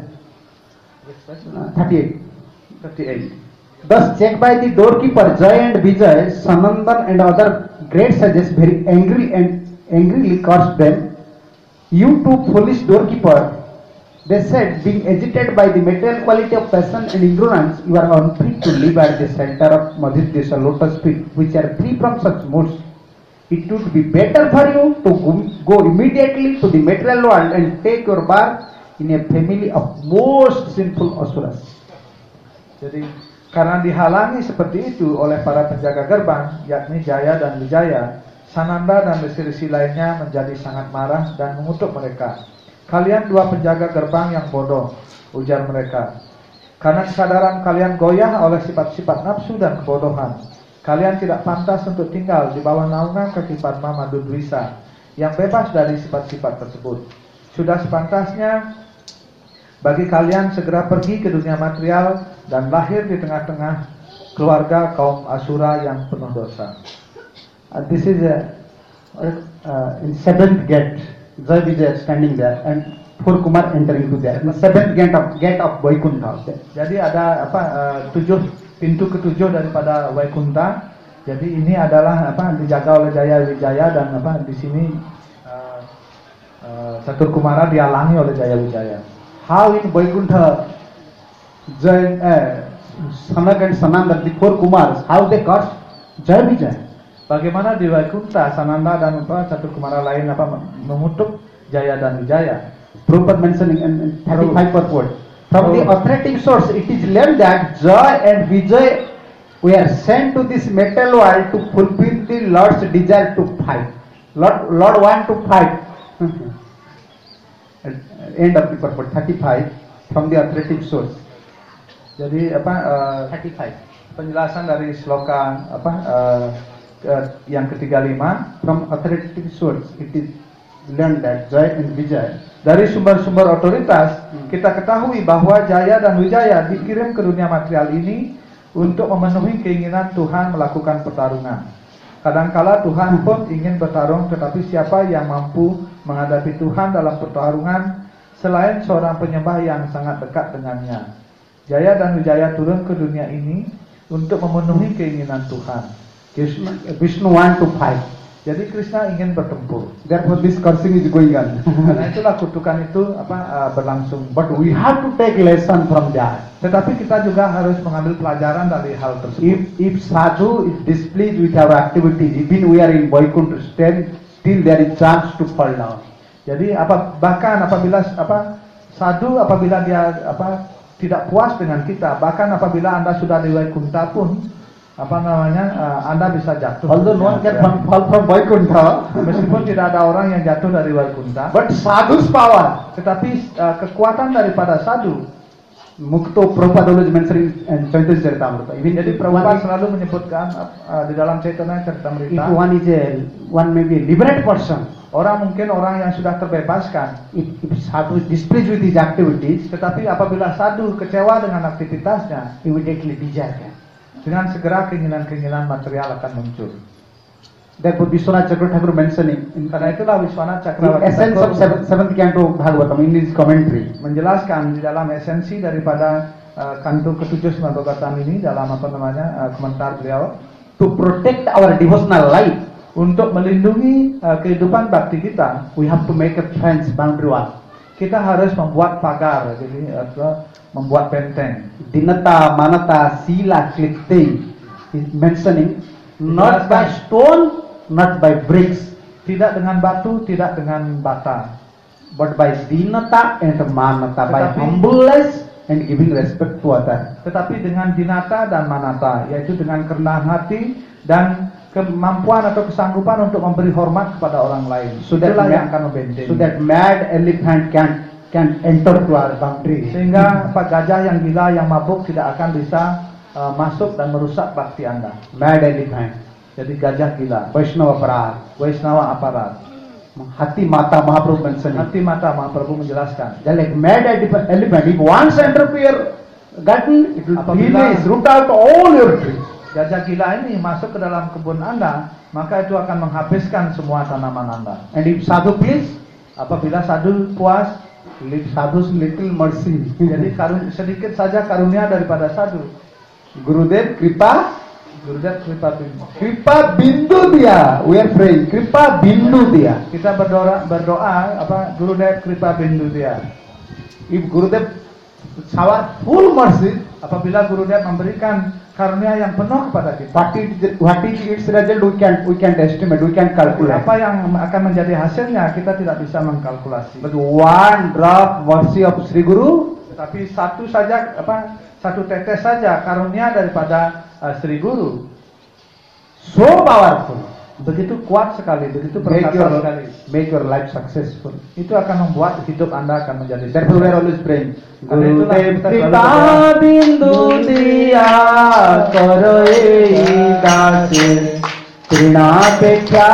uh, thirty-eight. thirty-eight. Thus, checked by the doorkeeper Jay and Vijay, Sanandan and other great sages very angry and angrily cursed them. You two foolish doorkeeper, they said, being agitated by the material quality of passion and ignorance, you are unfit to live at the center of Madhidesha lotus feet, which are free from such moods. It would be better for you to go immediately to the material world and take your birth in a family of most sinful asuras. Jadi karena dihalangi seperti itu oleh para penjaga gerbang, yakni Jaya dan Wijaya, Sananda dan resi-resi lainnya menjadi sangat marah dan mengutuk mereka. Kalian dua penjaga gerbang yang bodoh, ujar mereka. Karena kesadaran kalian goyah oleh sifat-sifat nafsu dan kebodohan, kalian tidak pantas untuk tinggal di bawah naungan kaki Padma Madhudwisa yang bebas dari sifat-sifat tersebut. Sudah sepantasnya bagi kalian segera pergi ke dunia material dan lahir di tengah-tengah keluarga kaum Asura yang penuh dosa. Uh, this is a, uh, in seventh gate. Jai Vijay standing there and four Kumar entering to there. The seventh gate of gate of Vaikuntha. Jadi ada apa uh, tujuh pintu ketujuh daripada Vaikuntha. Jadi ini adalah apa dijaga oleh Jaya Wijaya dan apa di sini uh, uh, Catur Kumara dihalangi oleh Jaya Wijaya. How in Vaikuntha, Jai, uh, Sanak and Sananda, the four Kumars, how they got Jai Vijay? Bagaimana di Vaikuntha, Sananda dan apa Catur Kumara lain apa mengutuk Jaya dan Wijaya? Prabhupada mentioning in thirty-five purport. From the authentic source, it is learned that Jai and Vijay were sent to this metal world to fulfill the Lord's desire to fight. Lord, Lord want to fight. End of the purport, thirty-five, from the authentic source. Jadi apa? Uh, thirty-five. Penjelasan dari sloka apa? Uh, Uh, yang ketiga lima, from authoritative source it is learned that Jaya and Vijay, dari sumber-sumber otoritas hmm. kita ketahui bahwa Jaya dan Wijaya dikirim ke dunia material ini untuk memenuhi keinginan Tuhan melakukan pertarungan. Kadangkala Tuhan pun ingin bertarung, tetapi siapa yang mampu menghadapi Tuhan dalam pertarungan selain seorang penyembah yang sangat dekat dengannya. Jaya dan Wijaya turun ke dunia ini untuk memenuhi keinginan Tuhan. Krishna, Vishnu want to fight. Jadi Krishna ingin bertempur. Therefore this cursing is going on. Karena itulah kutukan itu apa uh, berlangsung. But we have to take lesson from that. Tetapi kita juga harus mengambil pelajaran dari hal tersebut. If if sadhu is displeased with our activities, even we are in Vaikuntha state, still there is chance to fall down. Jadi apa bahkan apabila apa sadhu apabila dia apa tidak puas dengan kita, bahkan apabila Anda sudah di Vaikuntha pun apa namanya uh, Anda bisa jatuh. Although no one can fall from Vaikuntha, meskipun tidak ada orang yang jatuh dari Vaikuntha, but sadhu's power, tetapi uh, kekuatan daripada sadhu. Mukto Prabhupada always mentioning in Chaitanya Charitamrita. Even jadi Prabhupada selalu menyebutkan uh, di dalam Chaitanya Charitamrita. If one is a one may be a liberated person, orang mungkin orang yang sudah terbebaskan. If, if sadhu is displeased with his activities, tetapi apabila sadhu kecewa dengan aktivitasnya, immediately desire. Dengan segera keinginan-keinginan material akan muncul. Therefore, Vishwanath Chakravarti Thakur mentioning, in, karena itulah Vishwanath Chakravarti essence of seventh, seventh canto Bhagavatam in his commentary, menjelaskan di dalam esensi daripada uh, kanto ketujuh Semabogatan ini dalam apa namanya uh, komentar beliau to protect our devotional life, untuk melindungi uh, kehidupan bakti kita, we have to make a fence boundary wall. kita harus membuat pagar, jadi uh, membuat benteng. Dinata manata sila klite is mentioning not by stone, not by bricks, Tidak dengan batu, tidak dengan bata, but by dinata and manata, by Tetapi- humbleness and giving respect to others. tetapi dengan dinata dan manata, yaitu dengan kerendahan hati dan kemampuan atau kesanggupan untuk memberi hormat kepada orang lain. So that, Itulah ma- yang akan membentengi. so that mad elephant can can enter to our boundary. Sehingga Pak Gajah yang gila, yang mabuk tidak akan bisa uh, masuk dan merusak bakti Anda. Mad elephant, Jadi gajah gila, Vaishnava Parad, Waisnawa aparat. Hati Mata Mahaprabhu mentioning. Hati mata Mahaprabhu menjelaskan. They're like mad elephant, elephant. If one center of your garden, it will Apabila- finish, root out all your trees. Gajah gila ini masuk ke dalam kebun Anda, maka itu akan menghabiskan semua tanaman Anda. And if sadhu please, Apabila sadhu puas, leave sadhu's little mercy. jadi karun, sedikit saja karunia daripada sadhu. Gurudev Kripa, Gurudev Kripa Bindu. Kripa Bindu dia. We are praying. Kripa Bindu dia. Kita berdoa, berdoa apa Gurudev Kripa Bindu dia. If Gurudev shower full mercy, Apabila Gurudev memberikan karunia yang penuh kepada kita, what is what is its result? We can we can estimate, we can calculate. apa yang akan menjadi hasilnya kita tidak bisa mengkalkulasi. But one drop mercy of Sri Guru, Tetapi satu saja apa satu tetes saja karunia daripada uh, Sri Guru so powerful. begitu kuat sekali, begitu Make perkasa your sekali. make your life successful. Itu akan membuat hidup Anda akan menjadi Therefore we are sukses. always praying. Karena itulah Gurudev kita selalu Kripa berdoa. Bindu diya karo ei dase trinapeksha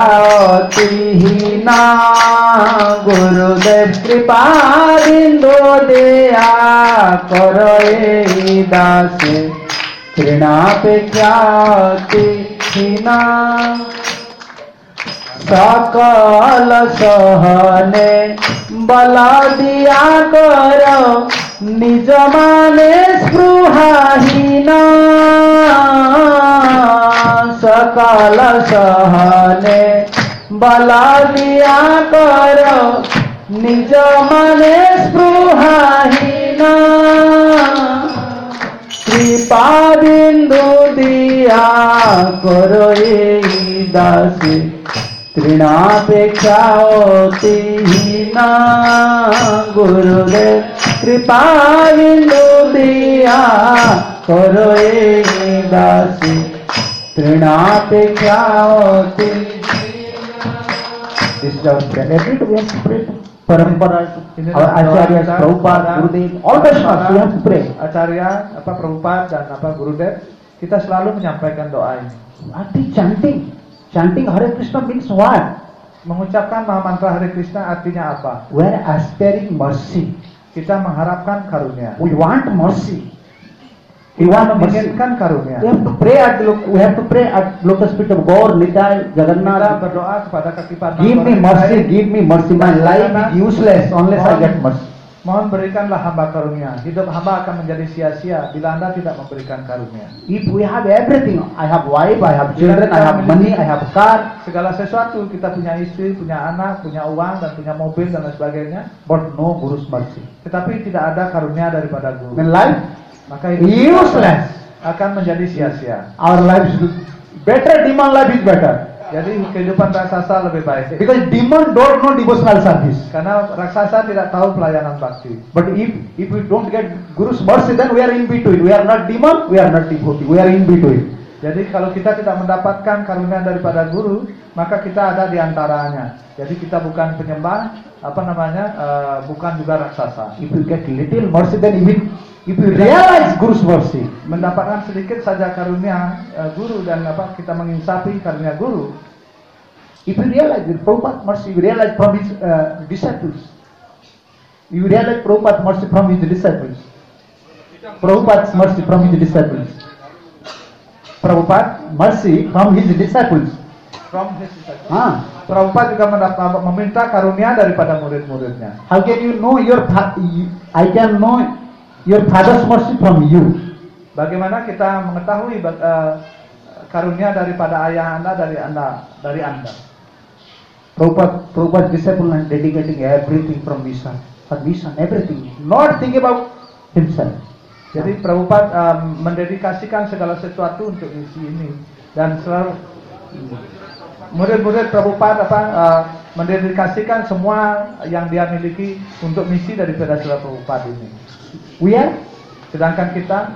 tihina. Gurudev Kripa Bindu diya karo ei dase trinapeksha tihina. सकल सहने बला दिया करो निज माने स्पृहाहीना. सकल सहने बला दिया करो निज माने स्पृहाहीना. कृपा बिंदु दिया करो ei दासी तृणापेक्षा हीना. गुरुदेव कृपा बिंदु दिया करो ei दासी तृणापेक्षा This is our prayer. Every day we have to pray. Parampara, our Acharyas, Prabhupada, Gurudev, all the stars, we have to pray. Acarya, apa Prabhupada dan apa Gurudev, kita selalu menyampaikan doa ini. What is chanting? Chanting Hare Krishna means what? Mengucapkan Maha Mantra Hare Krishna artinya apa? We are aspiring mercy. Kita mengharapkan karunia. We want mercy. We want mercy. Menginginkan karunia. We have to pray at the lo- we have to pray at lotus feet of Gaur, Nitai, Kita Jagannath. berdoa kepada kaki Padma. Give me mercy, give me mercy. My life is useless unless I get mercy. Mohon berikanlah hamba karunia. Hidup hamba akan menjadi sia-sia bila Anda tidak memberikan karunia. If we have everything, I have wife, I have children, I have money, I have car, Segala sesuatu, kita punya istri, punya anak, punya uang, dan punya mobil, dan lain sebagainya. but no Guru's mercy. Tetapi tidak ada karunia daripada guru. Then life Maka hidup kita useless. akan menjadi sia-sia. Our life is better. Demon life is better Jadi kehidupan raksasa lebih baik. because demon don't know devotional service. Karena raksasa tidak tahu pelayanan bakti. But if if we don't get Guru's mercy, then we are in between. We are not demon, we are not devotee. We are in between. Jadi kalau kita tidak mendapatkan karunia daripada guru, maka kita ada di antaranya. Jadi kita bukan penyembah, apa namanya, uh, bukan juga raksasa. If you get little mercy, then even if you realize Guru's mercy, Mendapatkan sedikit saja karunia uh, guru dan apa kita menginsafi karunia guru. if you realize the Prabhupada's mercy, you realize from his uh, disciples. You realize Prabhupada's mercy from his disciples. Prabhupada's mercy from his disciples. Prabhupada's mercy from his disciples. From his disciples. Ah, Prabhupada juga mendapat, meminta karunia daripada murid-muridnya. how can you know your? pa- you- I can know your Father's mercy from you. Bagaimana kita mengetahui uh, karunia daripada ayah Anda dari Anda dari Anda? Prabhupada, Prabhupada disciple and dedicating everything from mission, for mission, everything, not think about himself. Jadi Prabhupada uh, mendedikasikan segala sesuatu untuk misi ini dan selalu murid-murid Prabhupada apa uh, mendedikasikan semua yang dia miliki untuk misi daripada Srila Prabhupada ini. We are, sedangkan kita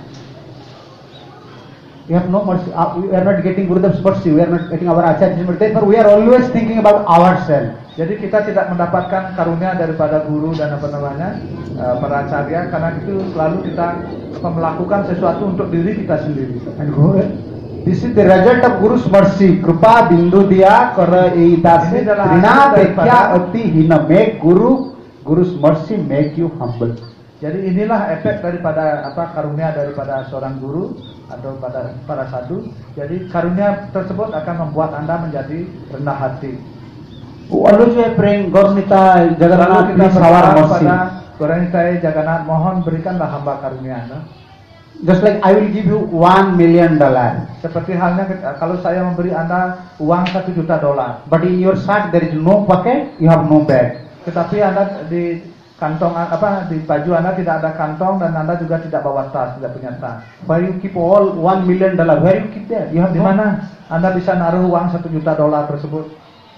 we have no mercy. Uh, we are not getting Gurudev's mercy. We are not getting our Acharya's mercy. Therefore, we are always thinking about ourselves. Jadi kita tidak mendapatkan karunia daripada guru dan apa namanya uh, para acarya karena itu selalu kita melakukan sesuatu untuk diri kita sendiri. And who, this is the result of Guru's mercy. Krupa bindu diya kara eitase rina bekya ati hina. Make Guru, Guru's mercy make you humble. Jadi inilah efek daripada apa karunia daripada seorang guru atau pada para sadhu. Jadi karunia tersebut akan membuat Anda menjadi rendah hati. Always we are praying, Gaurnita Jagannath, kita please our berdoa mercy. pada Gaurnita Jagannath, mohon berikanlah hamba karunia Anda. Just like I will give you one million dollar. Seperti halnya kalau saya memberi Anda uang satu juta dolar. But in your sack there is no pocket, you have no bag. Tetapi Anda di kantong apa di baju Anda tidak ada kantong dan Anda juga tidak bawa tas, tidak punya tas. Where you keep all one million dollar? Where you keep that? You have Di no, mana Anda bisa naruh uang satu juta dolar tersebut?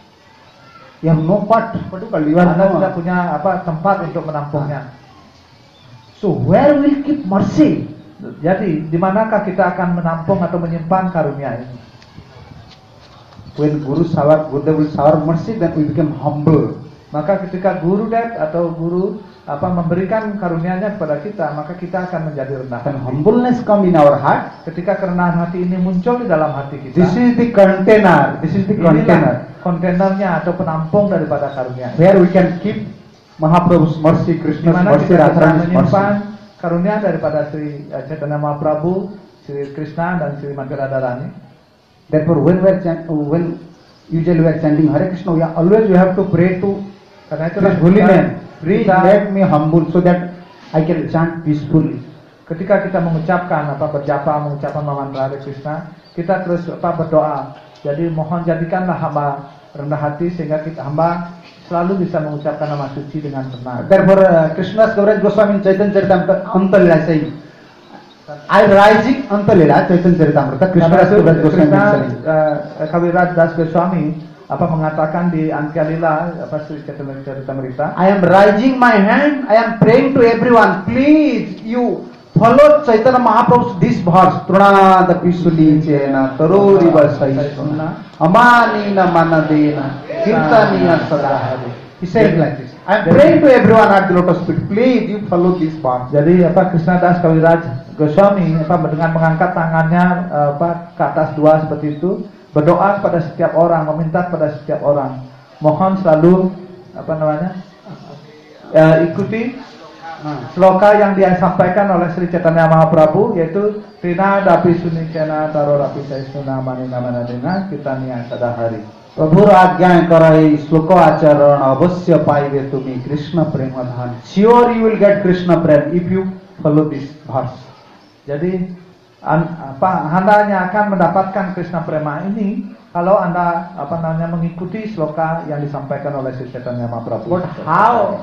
you have no pot. What do you call it? You have Anda no. tidak punya apa tempat untuk menampungnya. So where will keep mercy? Jadi di manakah kita akan menampung atau menyimpan karunia ini? When Guru shower, Gurudev will shower mercy, then we become humble. Maka ketika guru dek atau guru apa memberikan karunia-Nya kepada kita, maka kita akan menjadi rendah When hati. humbleness come in our heart, Ketika kerendahan hati ini muncul di dalam hati kita, this is the container. This is the container inilah kontainernya atau penampung daripada karunia. where we can keep Mahaprabhu's mercy, Di Krishna's mana mercy, kita bisa Radharani's menyimpan mercy. karunia daripada Sri Chaitanya Mahaprabhu, Sri Krishna dan Sri Mati Radharani. Therefore, when we are chant, when usually we are chanting Hare Krishna, we are always we have to pray to Karena itu His holy name. Please kita, make me humble so that I can chant peacefully. ketika kita mengucapkan apa berjapa mengucapkan mantra Hare Krishna, kita terus apa berdoa. Jadi mohon jadikanlah hamba rendah hati sehingga kita hamba selalu bisa mengucapkan nama suci dengan tenang. Therefore, uh, Krishna's Kaviraj Goswami in Chaitanya Charitamrita Antalila saying, I am rising Antalila Chaitanya Charitamrita. Krishna's Kaviraj Goswami is saying. uh, Kaviraj Das Goswami apa mengatakan di Antya-lila apa Sri Chaitanya Charitamrita, I am raising my hand, I am praying to everyone, please you follow Chaitanya Mahaprabhu's this verse, Trunada Pisuli Chena, Tarori Vasaishuna, Amanina Manadena, Kirtaniya Sadahari. He said like this. I am praying to everyone at the lotus feet, please you follow this verse. Jadi apa Krishna Das Kaviraj Goswami apa dengan mengangkat tangannya apa ke atas dua seperti itu, berdoa kepada setiap orang, meminta kepada setiap orang, mohon selalu apa namanya ya, ikuti sloka yang disampaikan oleh Sri Chaitanya Mahaprabhu, yaitu Trina Dapi Sunikena Taro Rapi Saisuna Manina Manadena Kitania Sadahari. Prabhur Ajna Karai Sloka Acharan Avasya Paive Tumi Krishna Prema Dhan. Sure you will get Krishna Prema if you follow this verse. Jadi an, apa Anda akan mendapatkan Krishna Prema ini kalau Anda apa namanya mengikuti sloka yang disampaikan oleh Sri Chaitanya Mahaprabhu. But how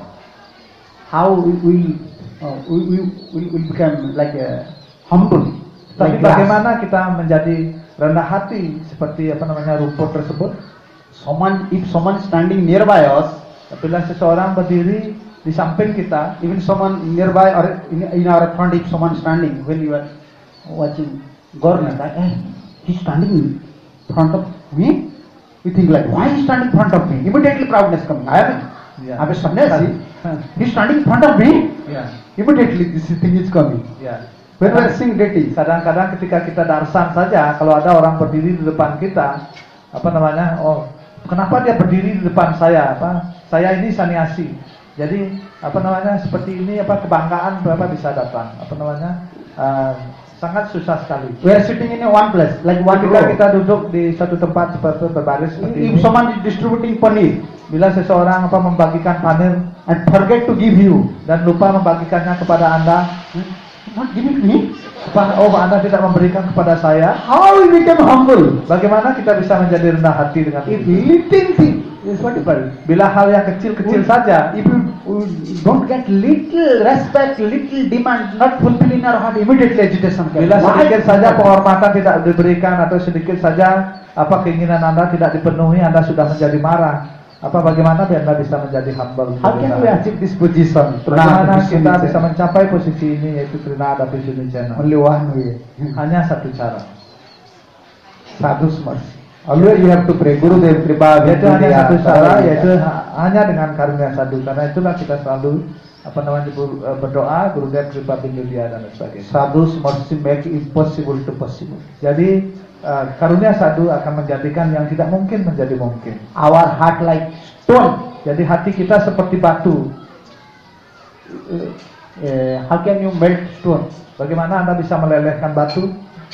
how we will uh, we, we, we will become like a humble? Tapi Like glass. bagaimana kita menjadi rendah hati seperti apa namanya rumput tersebut? Someone, if someone standing nearby us, Bila seseorang berdiri di samping kita, even someone nearby or in, in our front, if someone standing when you are watching Gaurnita, eh, he's standing in front of me. We think like, why is he standing in front of me? Immediately proudness coming. I am, Yeah. I am a sannyasi. He's standing in front of me. ya, Immediately this thing is coming. ya. When we are seeing deity, Kadang-kadang ketika kita darsan saja, kalau ada orang berdiri di depan kita, apa namanya? Oh, kenapa dia berdiri di depan saya? Apa? Saya ini sannyasi. Jadi apa namanya? Seperti ini apa kebanggaan berapa bisa datang? Apa namanya? Uh, sangat susah sekali. we are sitting in a one place, like one Ketika row. kita duduk di satu tempat seperti berbaris seperti If ini, someone is distributing paneer, Bila seseorang apa membagikan panen and forget to give you, dan lupa membagikannya kepada Anda, not giving me, apa, oh Anda tidak memberikan kepada saya, how we become humble? bagaimana kita bisa menjadi rendah hati dengan If itu? little thing is what you call. Bila hal yang kecil-kecil saja, If you uh, don't get little respect, little demand, not fulfilling our heart, immediately agitation comes. bila Why? sedikit saja penghormatan tidak diberikan atau sedikit saja apa keinginan Anda tidak dipenuhi, Anda sudah menjadi marah. Apa bagaimana biar Anda bisa menjadi humble? How can we achieve this position? Bagaimana kita bisa mencapai posisi ini, yaitu Trinada Vishnu Channel? Only one way. Hanya satu cara. Sadhu's mercy. Always you have to pray. Gurudev Kripa. Yaitu hanya satu cara, yaitu ha- hanya dengan karunia sadhu. Karena itulah kita selalu apa namanya ber- berdoa, Gurudev Kripa Bindu Dia dan sebagainya. Sadhu's mercy make impossible to possible. Jadi uh, karunia sadhu akan menjadikan yang tidak mungkin menjadi mungkin. Our heart like stone. Jadi hati kita seperti batu. Uh, uh, how can you melt stone? Bagaimana Anda bisa melelehkan batu?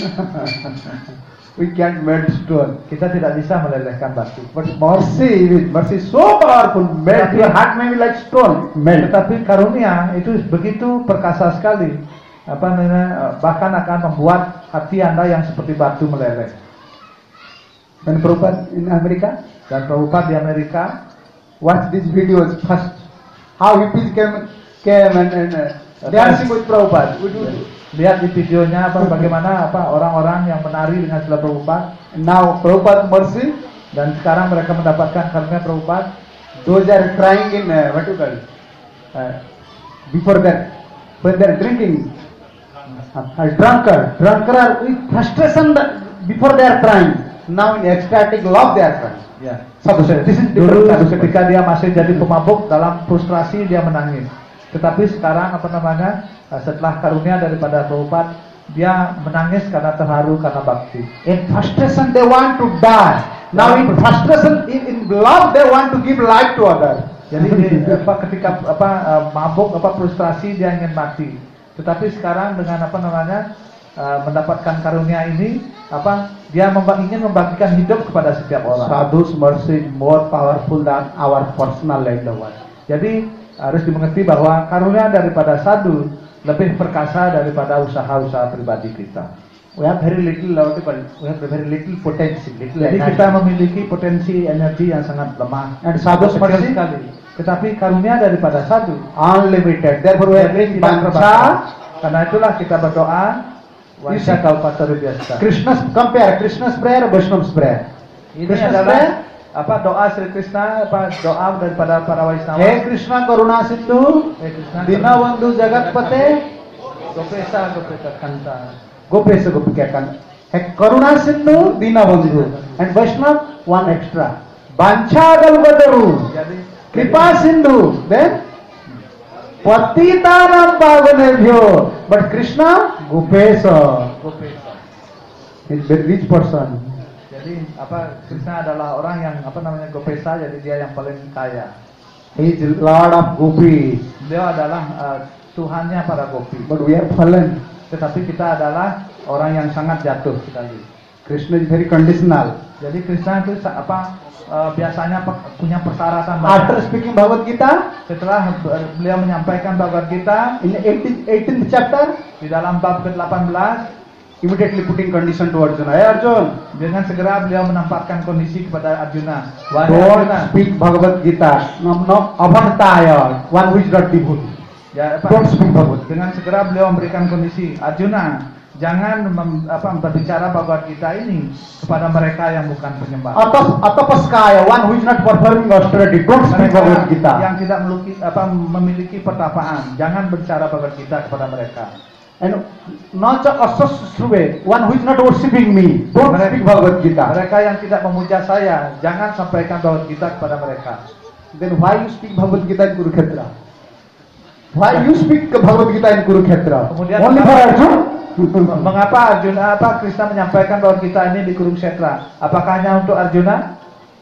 We can't melt stone. Kita tidak bisa melelehkan batu. But mercy, with mercy so powerful, melt your heart may be like stone. Melt. Tetapi karunia itu begitu perkasa sekali. Apa namanya? Bahkan akan membuat hati Anda yang seperti batu meleleh. When Prabhupada in America, Dan Prabhupada di Amerika watch these videos first. How hippies came, came and, and uh, dancing with Prabhupada. We do. lihat di videonya apa bagaimana apa orang-orang yang menari dengan Srila Prabhupada. Now Prabhupada mercy, Dan sekarang mereka mendapatkan karunia Prabhupada. those are crying in uh, what you call uh, before that when they are drinking. Uh, uh, drunkard, drunkard are with frustration that before they are crying. Now in ecstatic love they are crying. Ya. Satu saja. This is Dulu different. ketika dia masih jadi pemabuk, dalam frustrasi dia menangis. Tetapi sekarang apa namanya? Setelah karunia daripada Prabhupada, dia menangis karena terharu karena bakti. In frustration they want to die. Now in frustration, in, in love they want to give life to others. Jadi di, apa, ketika apa uh, mabuk apa frustrasi dia ingin mati. Tetapi sekarang dengan apa namanya uh, mendapatkan karunia ini, apa dia memba ingin membagikan hidup kepada setiap orang. Sadhu's mercy is more powerful than our personal endeavor. Jadi harus dimengerti bahwa karunia daripada sadhu lebih perkasa daripada usaha-usaha pribadi kita. We have very little, we have very little potential. Little Jadi energy. kita memiliki potensi energi yang sangat lemah. And sadhu's Kecil mercy sekali. Tetapi karunia daripada sadhu unlimited. Therefore we have jadi tidak bancha. terbatas. Karena itulah kita berdoa. You Wanca see, kalpataru biasa. Krishna's compare Krishna's prayer, Vaishnava's prayer. Ini Krishna's adalah prayer. apa doa Sri Krishna, apa doa daripada para Vaishnava. Hey Krishna Karuna Sindhu, Hey Krishna, Dinabandhu Jagatpate, Gopesa Gopeta Kanta. Gopesa Gopikakan. Hey Karuna Sindhu, Dinabandhu. And Vaishnav, one extra. Bancha Galvadaru, Jadi Kripa Sindhu. Then Patitanam Pavanebhyo. But Krishna, Gopesa. Gopesa. He's very rich person. Jadi apa Krishna adalah orang yang apa namanya Gopesa, jadi dia yang paling kaya. He is Lord of Gopis. Beliau adalah uh, Tuhannya para gopi. But we are fallen. Tetapi kita adalah orang yang sangat jatuh sekali. Krishna is very conditional. Jadi Krishna itu sa- apa uh, biasanya pe- punya persyaratan After banyak. speaking Bhagavad Gita, Setelah uh, beliau menyampaikan Bhagavad Gita in eighteenth, eighteenth chapter, di dalam bab ke delapan belas, immediately putting condition to Arjuna. Hey Arjuna, dengan segera beliau menempatkan kondisi kepada Arjuna. Wahai don't Arjuna, speak Bhagavad Gita. No, no, avantaya, one who is not devotee. ya, apa, Don't speak Bhagavad Gita. dengan segera beliau memberikan kondisi, Arjuna, jangan mem, apa, berbicara Bhagavad Gita ini kepada mereka yang bukan penyembah. Atas, atapaskaya, one who is not performing austerity. Don't speak Bhagavad Mereka Gita. yang tidak memiliki, apa, memiliki pertapaan, jangan berbicara Bhagavad Gita kepada mereka. And nacha asasruve, one who is not worshipping me. Don't Mereka- speak Bhagavad Gita. Mereka yang tidak memuja saya, jangan sampaikan Bhagavad Gita kepada mereka. Then why you speak Bhagavad Gita in Kurukshetra? Why you speak Bhagavad Gita in Kurukshetra? Kemudian Only for kenapa- Arjuna? Mengapa Arjuna apa Krishna menyampaikan Bhagavad Gita ini di Kurukshetra? Apakah hanya untuk Arjuna?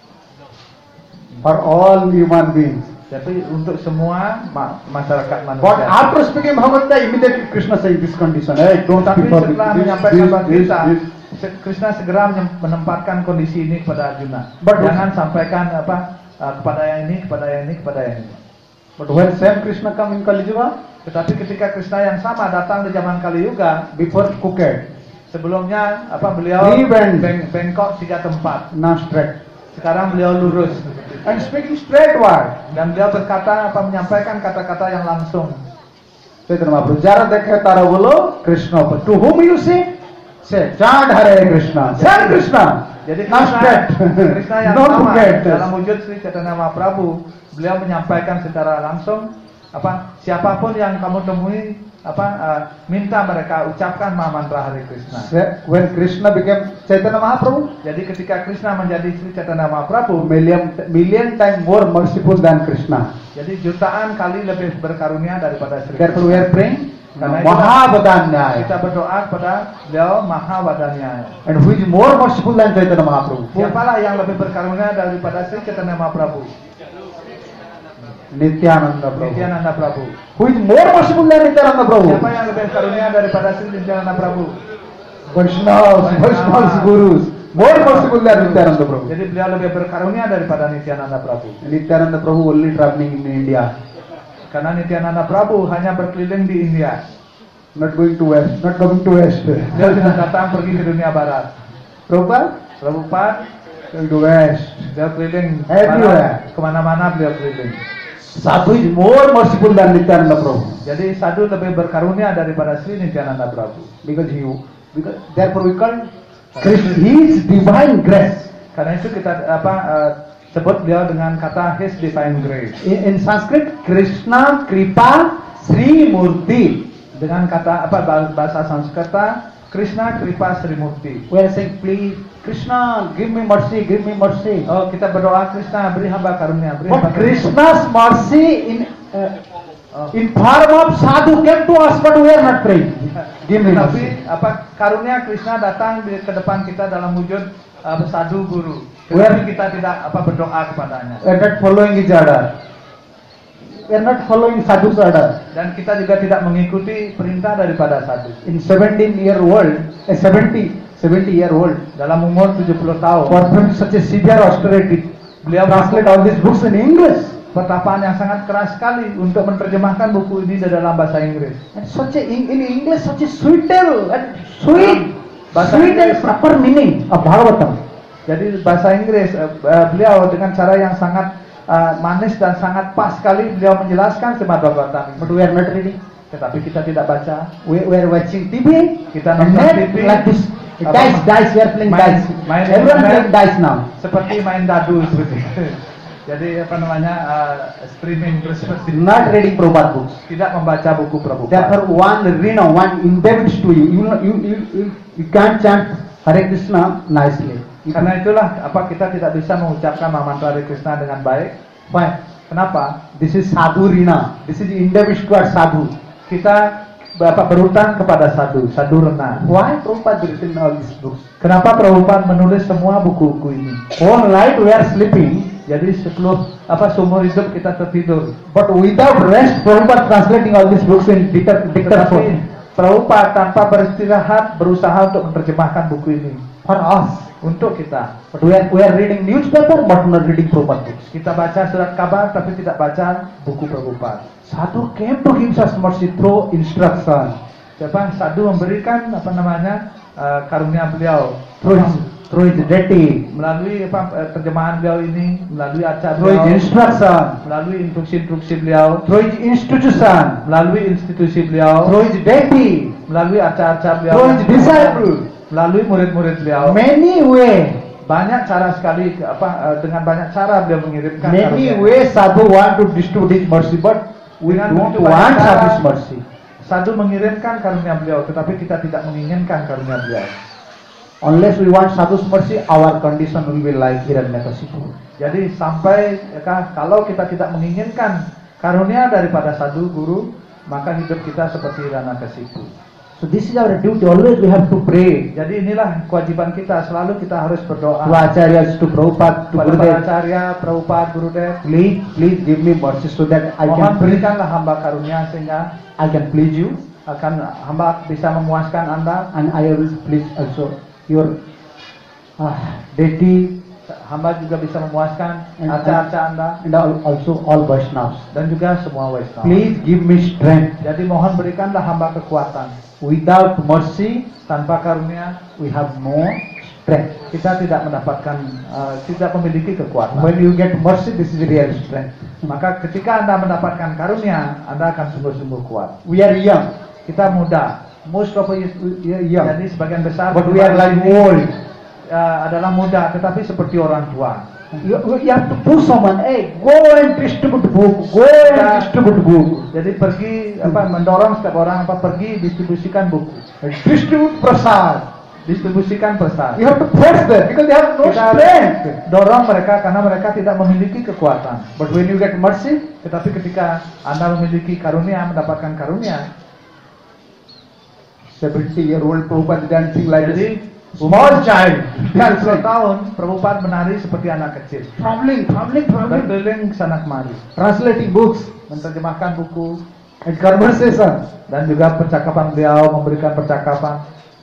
For all human beings. Tapi untuk semua ma- masyarakat But manusia. after speaking Bhagavad Gita, immediately Krishna saying this condition. Hey, don't Tapi speak Bhagavad setelah Gita. menyampaikan This, Bhagavad this, Gita, this. Se- Krishna segera menyem- menempatkan kondisi ini kepada Arjuna. But- Jangan sampaikan apa uh, kepada yang ini, kepada yang ini, kepada yang ini. But when same Krishna come in Kali Yuga, Tetapi ketika Krishna yang sama datang di zaman Kali Yuga, before crooked, sebelumnya apa beliau He went- beng- bengkok tiga tempat. now straight. Sekarang beliau lurus And speaking straight word. dan beliau berkata apa menyampaikan kata-kata yang langsung. Chaitanya Mahaprabhu, Jara dekhe tara bolo Krishna. But to whom you say? Say, chant Hare Krishna. Same Krishna. Jadi Now Krishna, straight. Krishna yang Not sama crooked. dalam wujud Sri Chaitanya Mahaprabhu, beliau menyampaikan secara langsung apa siapapun yang kamu temui apa uh, minta mereka ucapkan mantra Hare Krishna. Say, when Krishna became Chaitanya Mahaprabhu, Jadi ketika Krishna menjadi Sri Chaitanya Mahaprabhu, million million time more merciful than Krishna. jadi jutaan kali lebih berkarunia daripada Sri Therefore we Krishna. are praying Karena itu Mahavadanyaya. kita berdoa kepada beliau Mahavadanyaya. And who is more merciful than Chaitanya Mahaprabhu? Siapalah yang lebih berkarunia daripada Sri Chaitanya Mahaprabhu? Nityananda Prabhu. Nityananda Prabhu. Who is more merciful than Nityananda Prabhu? Siapa yang lebih karunia daripada Sri Nityananda Prabhu? Vaishnavas, Vaishnavas Gurus. More merciful than Nityananda Prabhu. Jadi beliau lebih berkarunia daripada Nityananda Prabhu. Nityananda Prabhu only traveling in India. Karena Nityananda Prabhu hanya berkeliling di India. Not going to west, not coming to west. Beliau tidak datang pergi ke dunia barat. Prabhupada Prabhupada going to west. beliau keliling Everywhere. mana- kemana-mana beliau keliling. Sadhu is more merciful than Nityananda Prabhu. Jadi sadhu lebih berkarunia daripada Sri Nityananda Prabhu. Because he, because therefore we call Krishna, his divine grace. Karena itu kita apa eh, sebut beliau dengan kata His Divine Grace. In, in Sanskrit, Krishna Kripa Sri Murti. Dengan kata apa bah- bahasa Sanskerta Krishna Kripa Sri Murti. We are saying, please, Krishna, give me mercy, give me mercy. Oh, kita berdoa Krishna beri hamba karunia, beri hamba But karunia. Krishna's mercy in uh, Oh. in form of sadhu came to us, but we are not praying. Give me Tapi mercy. apa karunia Krishna datang di ke depan kita dalam wujud uh, sadhu guru. Where- Tetapi kita tidak apa berdoa kepadanya. We are not following his order. We are not following sadhu's order. Dan kita juga tidak mengikuti perintah daripada sadhu. In seventeen year old, a seventy, seventy year old, Dalam umur tujuh puluh tahun, performed such a severe austerity. beliau Translate all these books in English. pertapaan yang sangat keras sekali untuk menerjemahkan buku ini di dalam bahasa Inggris. And such a in, in English, such a sweet tale and sweet, Bahasa sweet and Inggris. proper meaning of Bhagavatam. Jadi bahasa Inggris uh, uh, beliau dengan cara yang sangat uh, manis dan sangat pas sekali beliau menjelaskan Srimad Bhagavatam. But we are not reading. Tetapi kita tidak baca. We, we are watching T V. Kita and nonton then T V. like this. Apa, Dice, dice. We are playing main- dice. main Everyone internet. playing dice now. Seperti main dadu seperti itu. Jadi apa namanya uh, streaming terus seperti itu. Not reading Prabhupada books. Tidak membaca buku Prabhupada. Therefore, one rina, one indebted to you. You, know, you, you, you, you can't chant Hare Krishna nicely. You Karena itulah apa kita tidak bisa mengucapkan mantra Hare Krishna dengan baik. Why? Kenapa? This is sadhu rina. This is indebted toward sadhu. Kita Bapak berhutang kepada sadhu, sadhu rena. Why Prabhupada written all these books? Kenapa Prabhupada menulis semua buku-buku ini? All night we are sleeping, Jadi sepuluh apa seumur hidup kita tertidur. but without rest, Prabhupada translating all these books in dicta- Tetapi dictaphone. Prabhupada tanpa beristirahat berusaha untuk menerjemahkan buku ini For us. untuk kita. But we are, we are reading newspaper, but not reading Prabhupada books. Kita baca surat kabar tapi tidak baca buku Prabhupada. Sadhu came to give us mercy through instruction, Siapa sadhu memberikan apa namanya uh, karunia beliau through his, through his deity, melalui apa eh, terjemahan beliau ini, melalui acara through his beliau, instruction, melalui instruksi-instruksi beliau, through his institution, melalui institusi beliau, through his deity, melalui acara-acara beliau, through his disciple. melalui murid-murid beliau. Many way, Banyak cara sekali apa eh, dengan banyak cara beliau mengirimkan many karunia. ways sadhu want to distribute his mercy, but we Dengan don't begitu want banyak cara, sadhu's mercy. Sadhu mengirimkan karunia beliau, tetapi kita tidak menginginkan karunia beliau. Unless we want sadhu's mercy, our condition will be like Hiranyakasipu. Jadi sampai ya, kah, kalau kita tidak menginginkan karunia daripada sadhu guru, maka hidup kita seperti Hiranyakasipu. So this is our duty. Always we have to pray Jadi inilah kewajiban kita, selalu kita harus berdoa to acharyas, to Prabhupada, to kepada para Gurudev. acarya, Prabhupada, Gurudev. Please, please give me mercy so that I Mohon can please, berikanlah hamba karunia sehingga I can please you, akan hamba bisa memuaskan Anda and I will please also your uh, deity hamba juga bisa memuaskan And- arca-arca Anda and al- also all Vaishnavas. dan juga semua Vaishnava. Please give me strength. Jadi mohon berikanlah hamba kekuatan. Without mercy, Tanpa karunia we have no strength. kita tidak mendapatkan, uh, tidak memiliki kekuatan. When you get mercy, this is real strength. Maka ketika Anda mendapatkan karunia, Anda akan sungguh-sungguh kuat. We are young, Kita muda, most of us we are young, jadi sebagian besar but we are like old. uh, adalah muda, tetapi seperti orang tua. You, you have to push someone, hey, go and distribute book, go and distribute book. Jadi pergi apa mendorong setiap orang apa pergi distribusikan buku, Distribute prasad. distribusikan prasad. You have to force them because they have no Kita strength. dorong mereka karena mereka tidak memiliki kekuatan. But when you get mercy, Tetapi ketika Anda memiliki karunia, mendapatkan karunia, seventy year old Prabhupada dancing like jadi this. Small child. kan sepuluh tahun Prabhupada menari seperti anak kecil, Traveling, traveling, traveling. berkeliling sana kemari, Translating books menerjemahkan buku and conversation. dan juga percakapan beliau memberikan percakapan.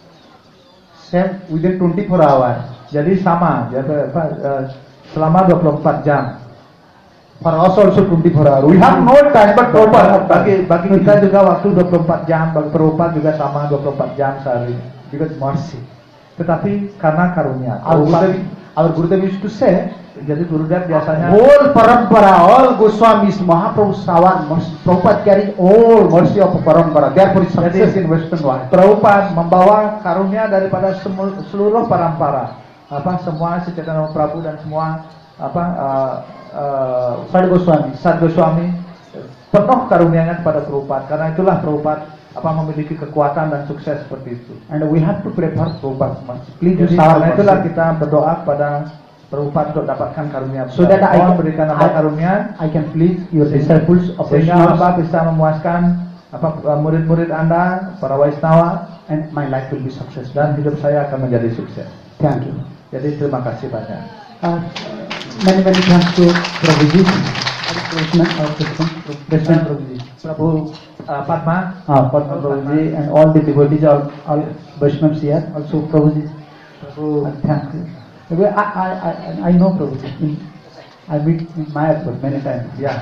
Same within twenty-four hours. Jadi sama, jadi apa, eh, selama dua puluh empat jam. For us also twenty-four hours. We have no time but Prabhupada. Bagi bagi kita juga waktu dua puluh empat jam, bagi Prabhupada juga sama dua puluh empat jam sehari. Because mercy. Tetapi karena karunia, Our Prabhupada, Gurudev, our Gurudev used to say, jadi Gurudev biasanya whole parampara, all Goswamis, Mahaprabhu, Sawan, mercy. Prabhupada carry all mercy of parampara. Therefore, it's success in Western world. Prabhupada membawa karunia daripada semu- seluruh parampara, apa semua si Chaitanya Prabhu dan semua apa uh, uh, Sad Goswami. Sad Goswami penuh karunianya kepada Prabhupada. Karena itulah Prabhupada apa memiliki kekuatan dan sukses seperti itu. And we have to pray for Prabhupada mercy. Please Jadi use our karena itulah mercy. kita berdoa kepada Prabhupada untuk dapatkan karunia. So that I Mohon can- berikan I- hamba karunia I can please your disciples of sehingga Vaishnavas hamba bisa memuaskan apa uh, murid-murid Anda, para Vaishnava, and my life will be successful. dan hidup saya akan menjadi sukses. Thank you. Jadi terima kasih banyak. Uh, many many thanks to Prabhuji. Krishna, uh, Krishna, Krishna Prabhuji. Prabhu uh, Padma, Uh, Padma Prabhuji and all the devotees, all, all Vaishnavas here. Also Prabhuji. Prabhu Uh, thank you. Well, I, I, I, I know Prabhuji. In, I meet in Mayapur many times. ya,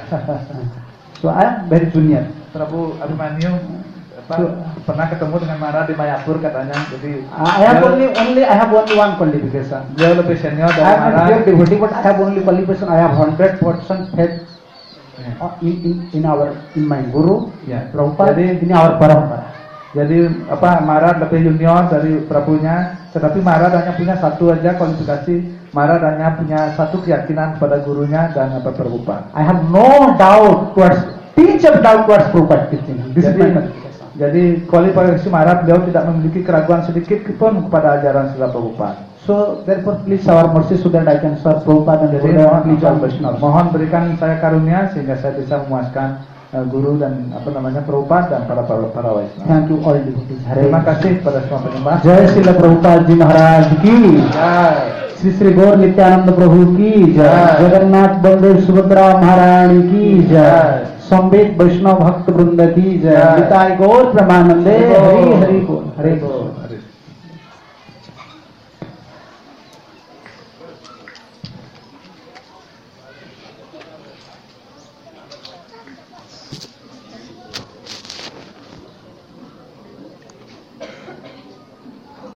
So I am very junior. Prabhu Abhimanyu apa, So- pernah ketemu dengan Mara di Mayapur katanya. Jadi I have dia- only only I have only one qualification. Beliau lebih senior I dari am Mara. not pure devotee, but I have only qualification. I have hundred percent faith uh, in, in in our in my guru, Ya, Prabhupada, jadi in our parampara. jadi apa Mara lebih junior dari Prabunya, tetapi Mara hanya punya satu aja kualifikasi. Mara hanya punya satu keyakinan pada gurunya dan apa Prabhupada. I have no doubt towards teach of doubt towards Prabhupada teaching. This is my Jadi, qualification. jadi kualifikasi Mara beliau tidak memiliki keraguan sedikit pun kepada ajaran Srila Prabhupada. So therefore, please our mercy so that I can serve Prabhupada and Jadi Buddha, mohon, please all Vaishnavas. mohon berikan saya karunia sehingga saya bisa memuaskan uh, guru dan apa namanya Prabhupada dan para para, para Vaishnava. Thank you all devotees. Hare Terima Krishna. kasih kepada semua penyembah. Jai Srila Prabhupada Ji Maharaj ki. Jai. Shri श्री गौर नित्यानंद प्रभु की जय, जय। जगन्नाथ बलदेव सुभद्रा महारानी की जय, जय। संवेद वैष्णव भक्त वृंद की जय, जय। निताय गौर प्रमानंदे, हरि बोल। हरि हरि बोल, हरे हरि बोल। बोल।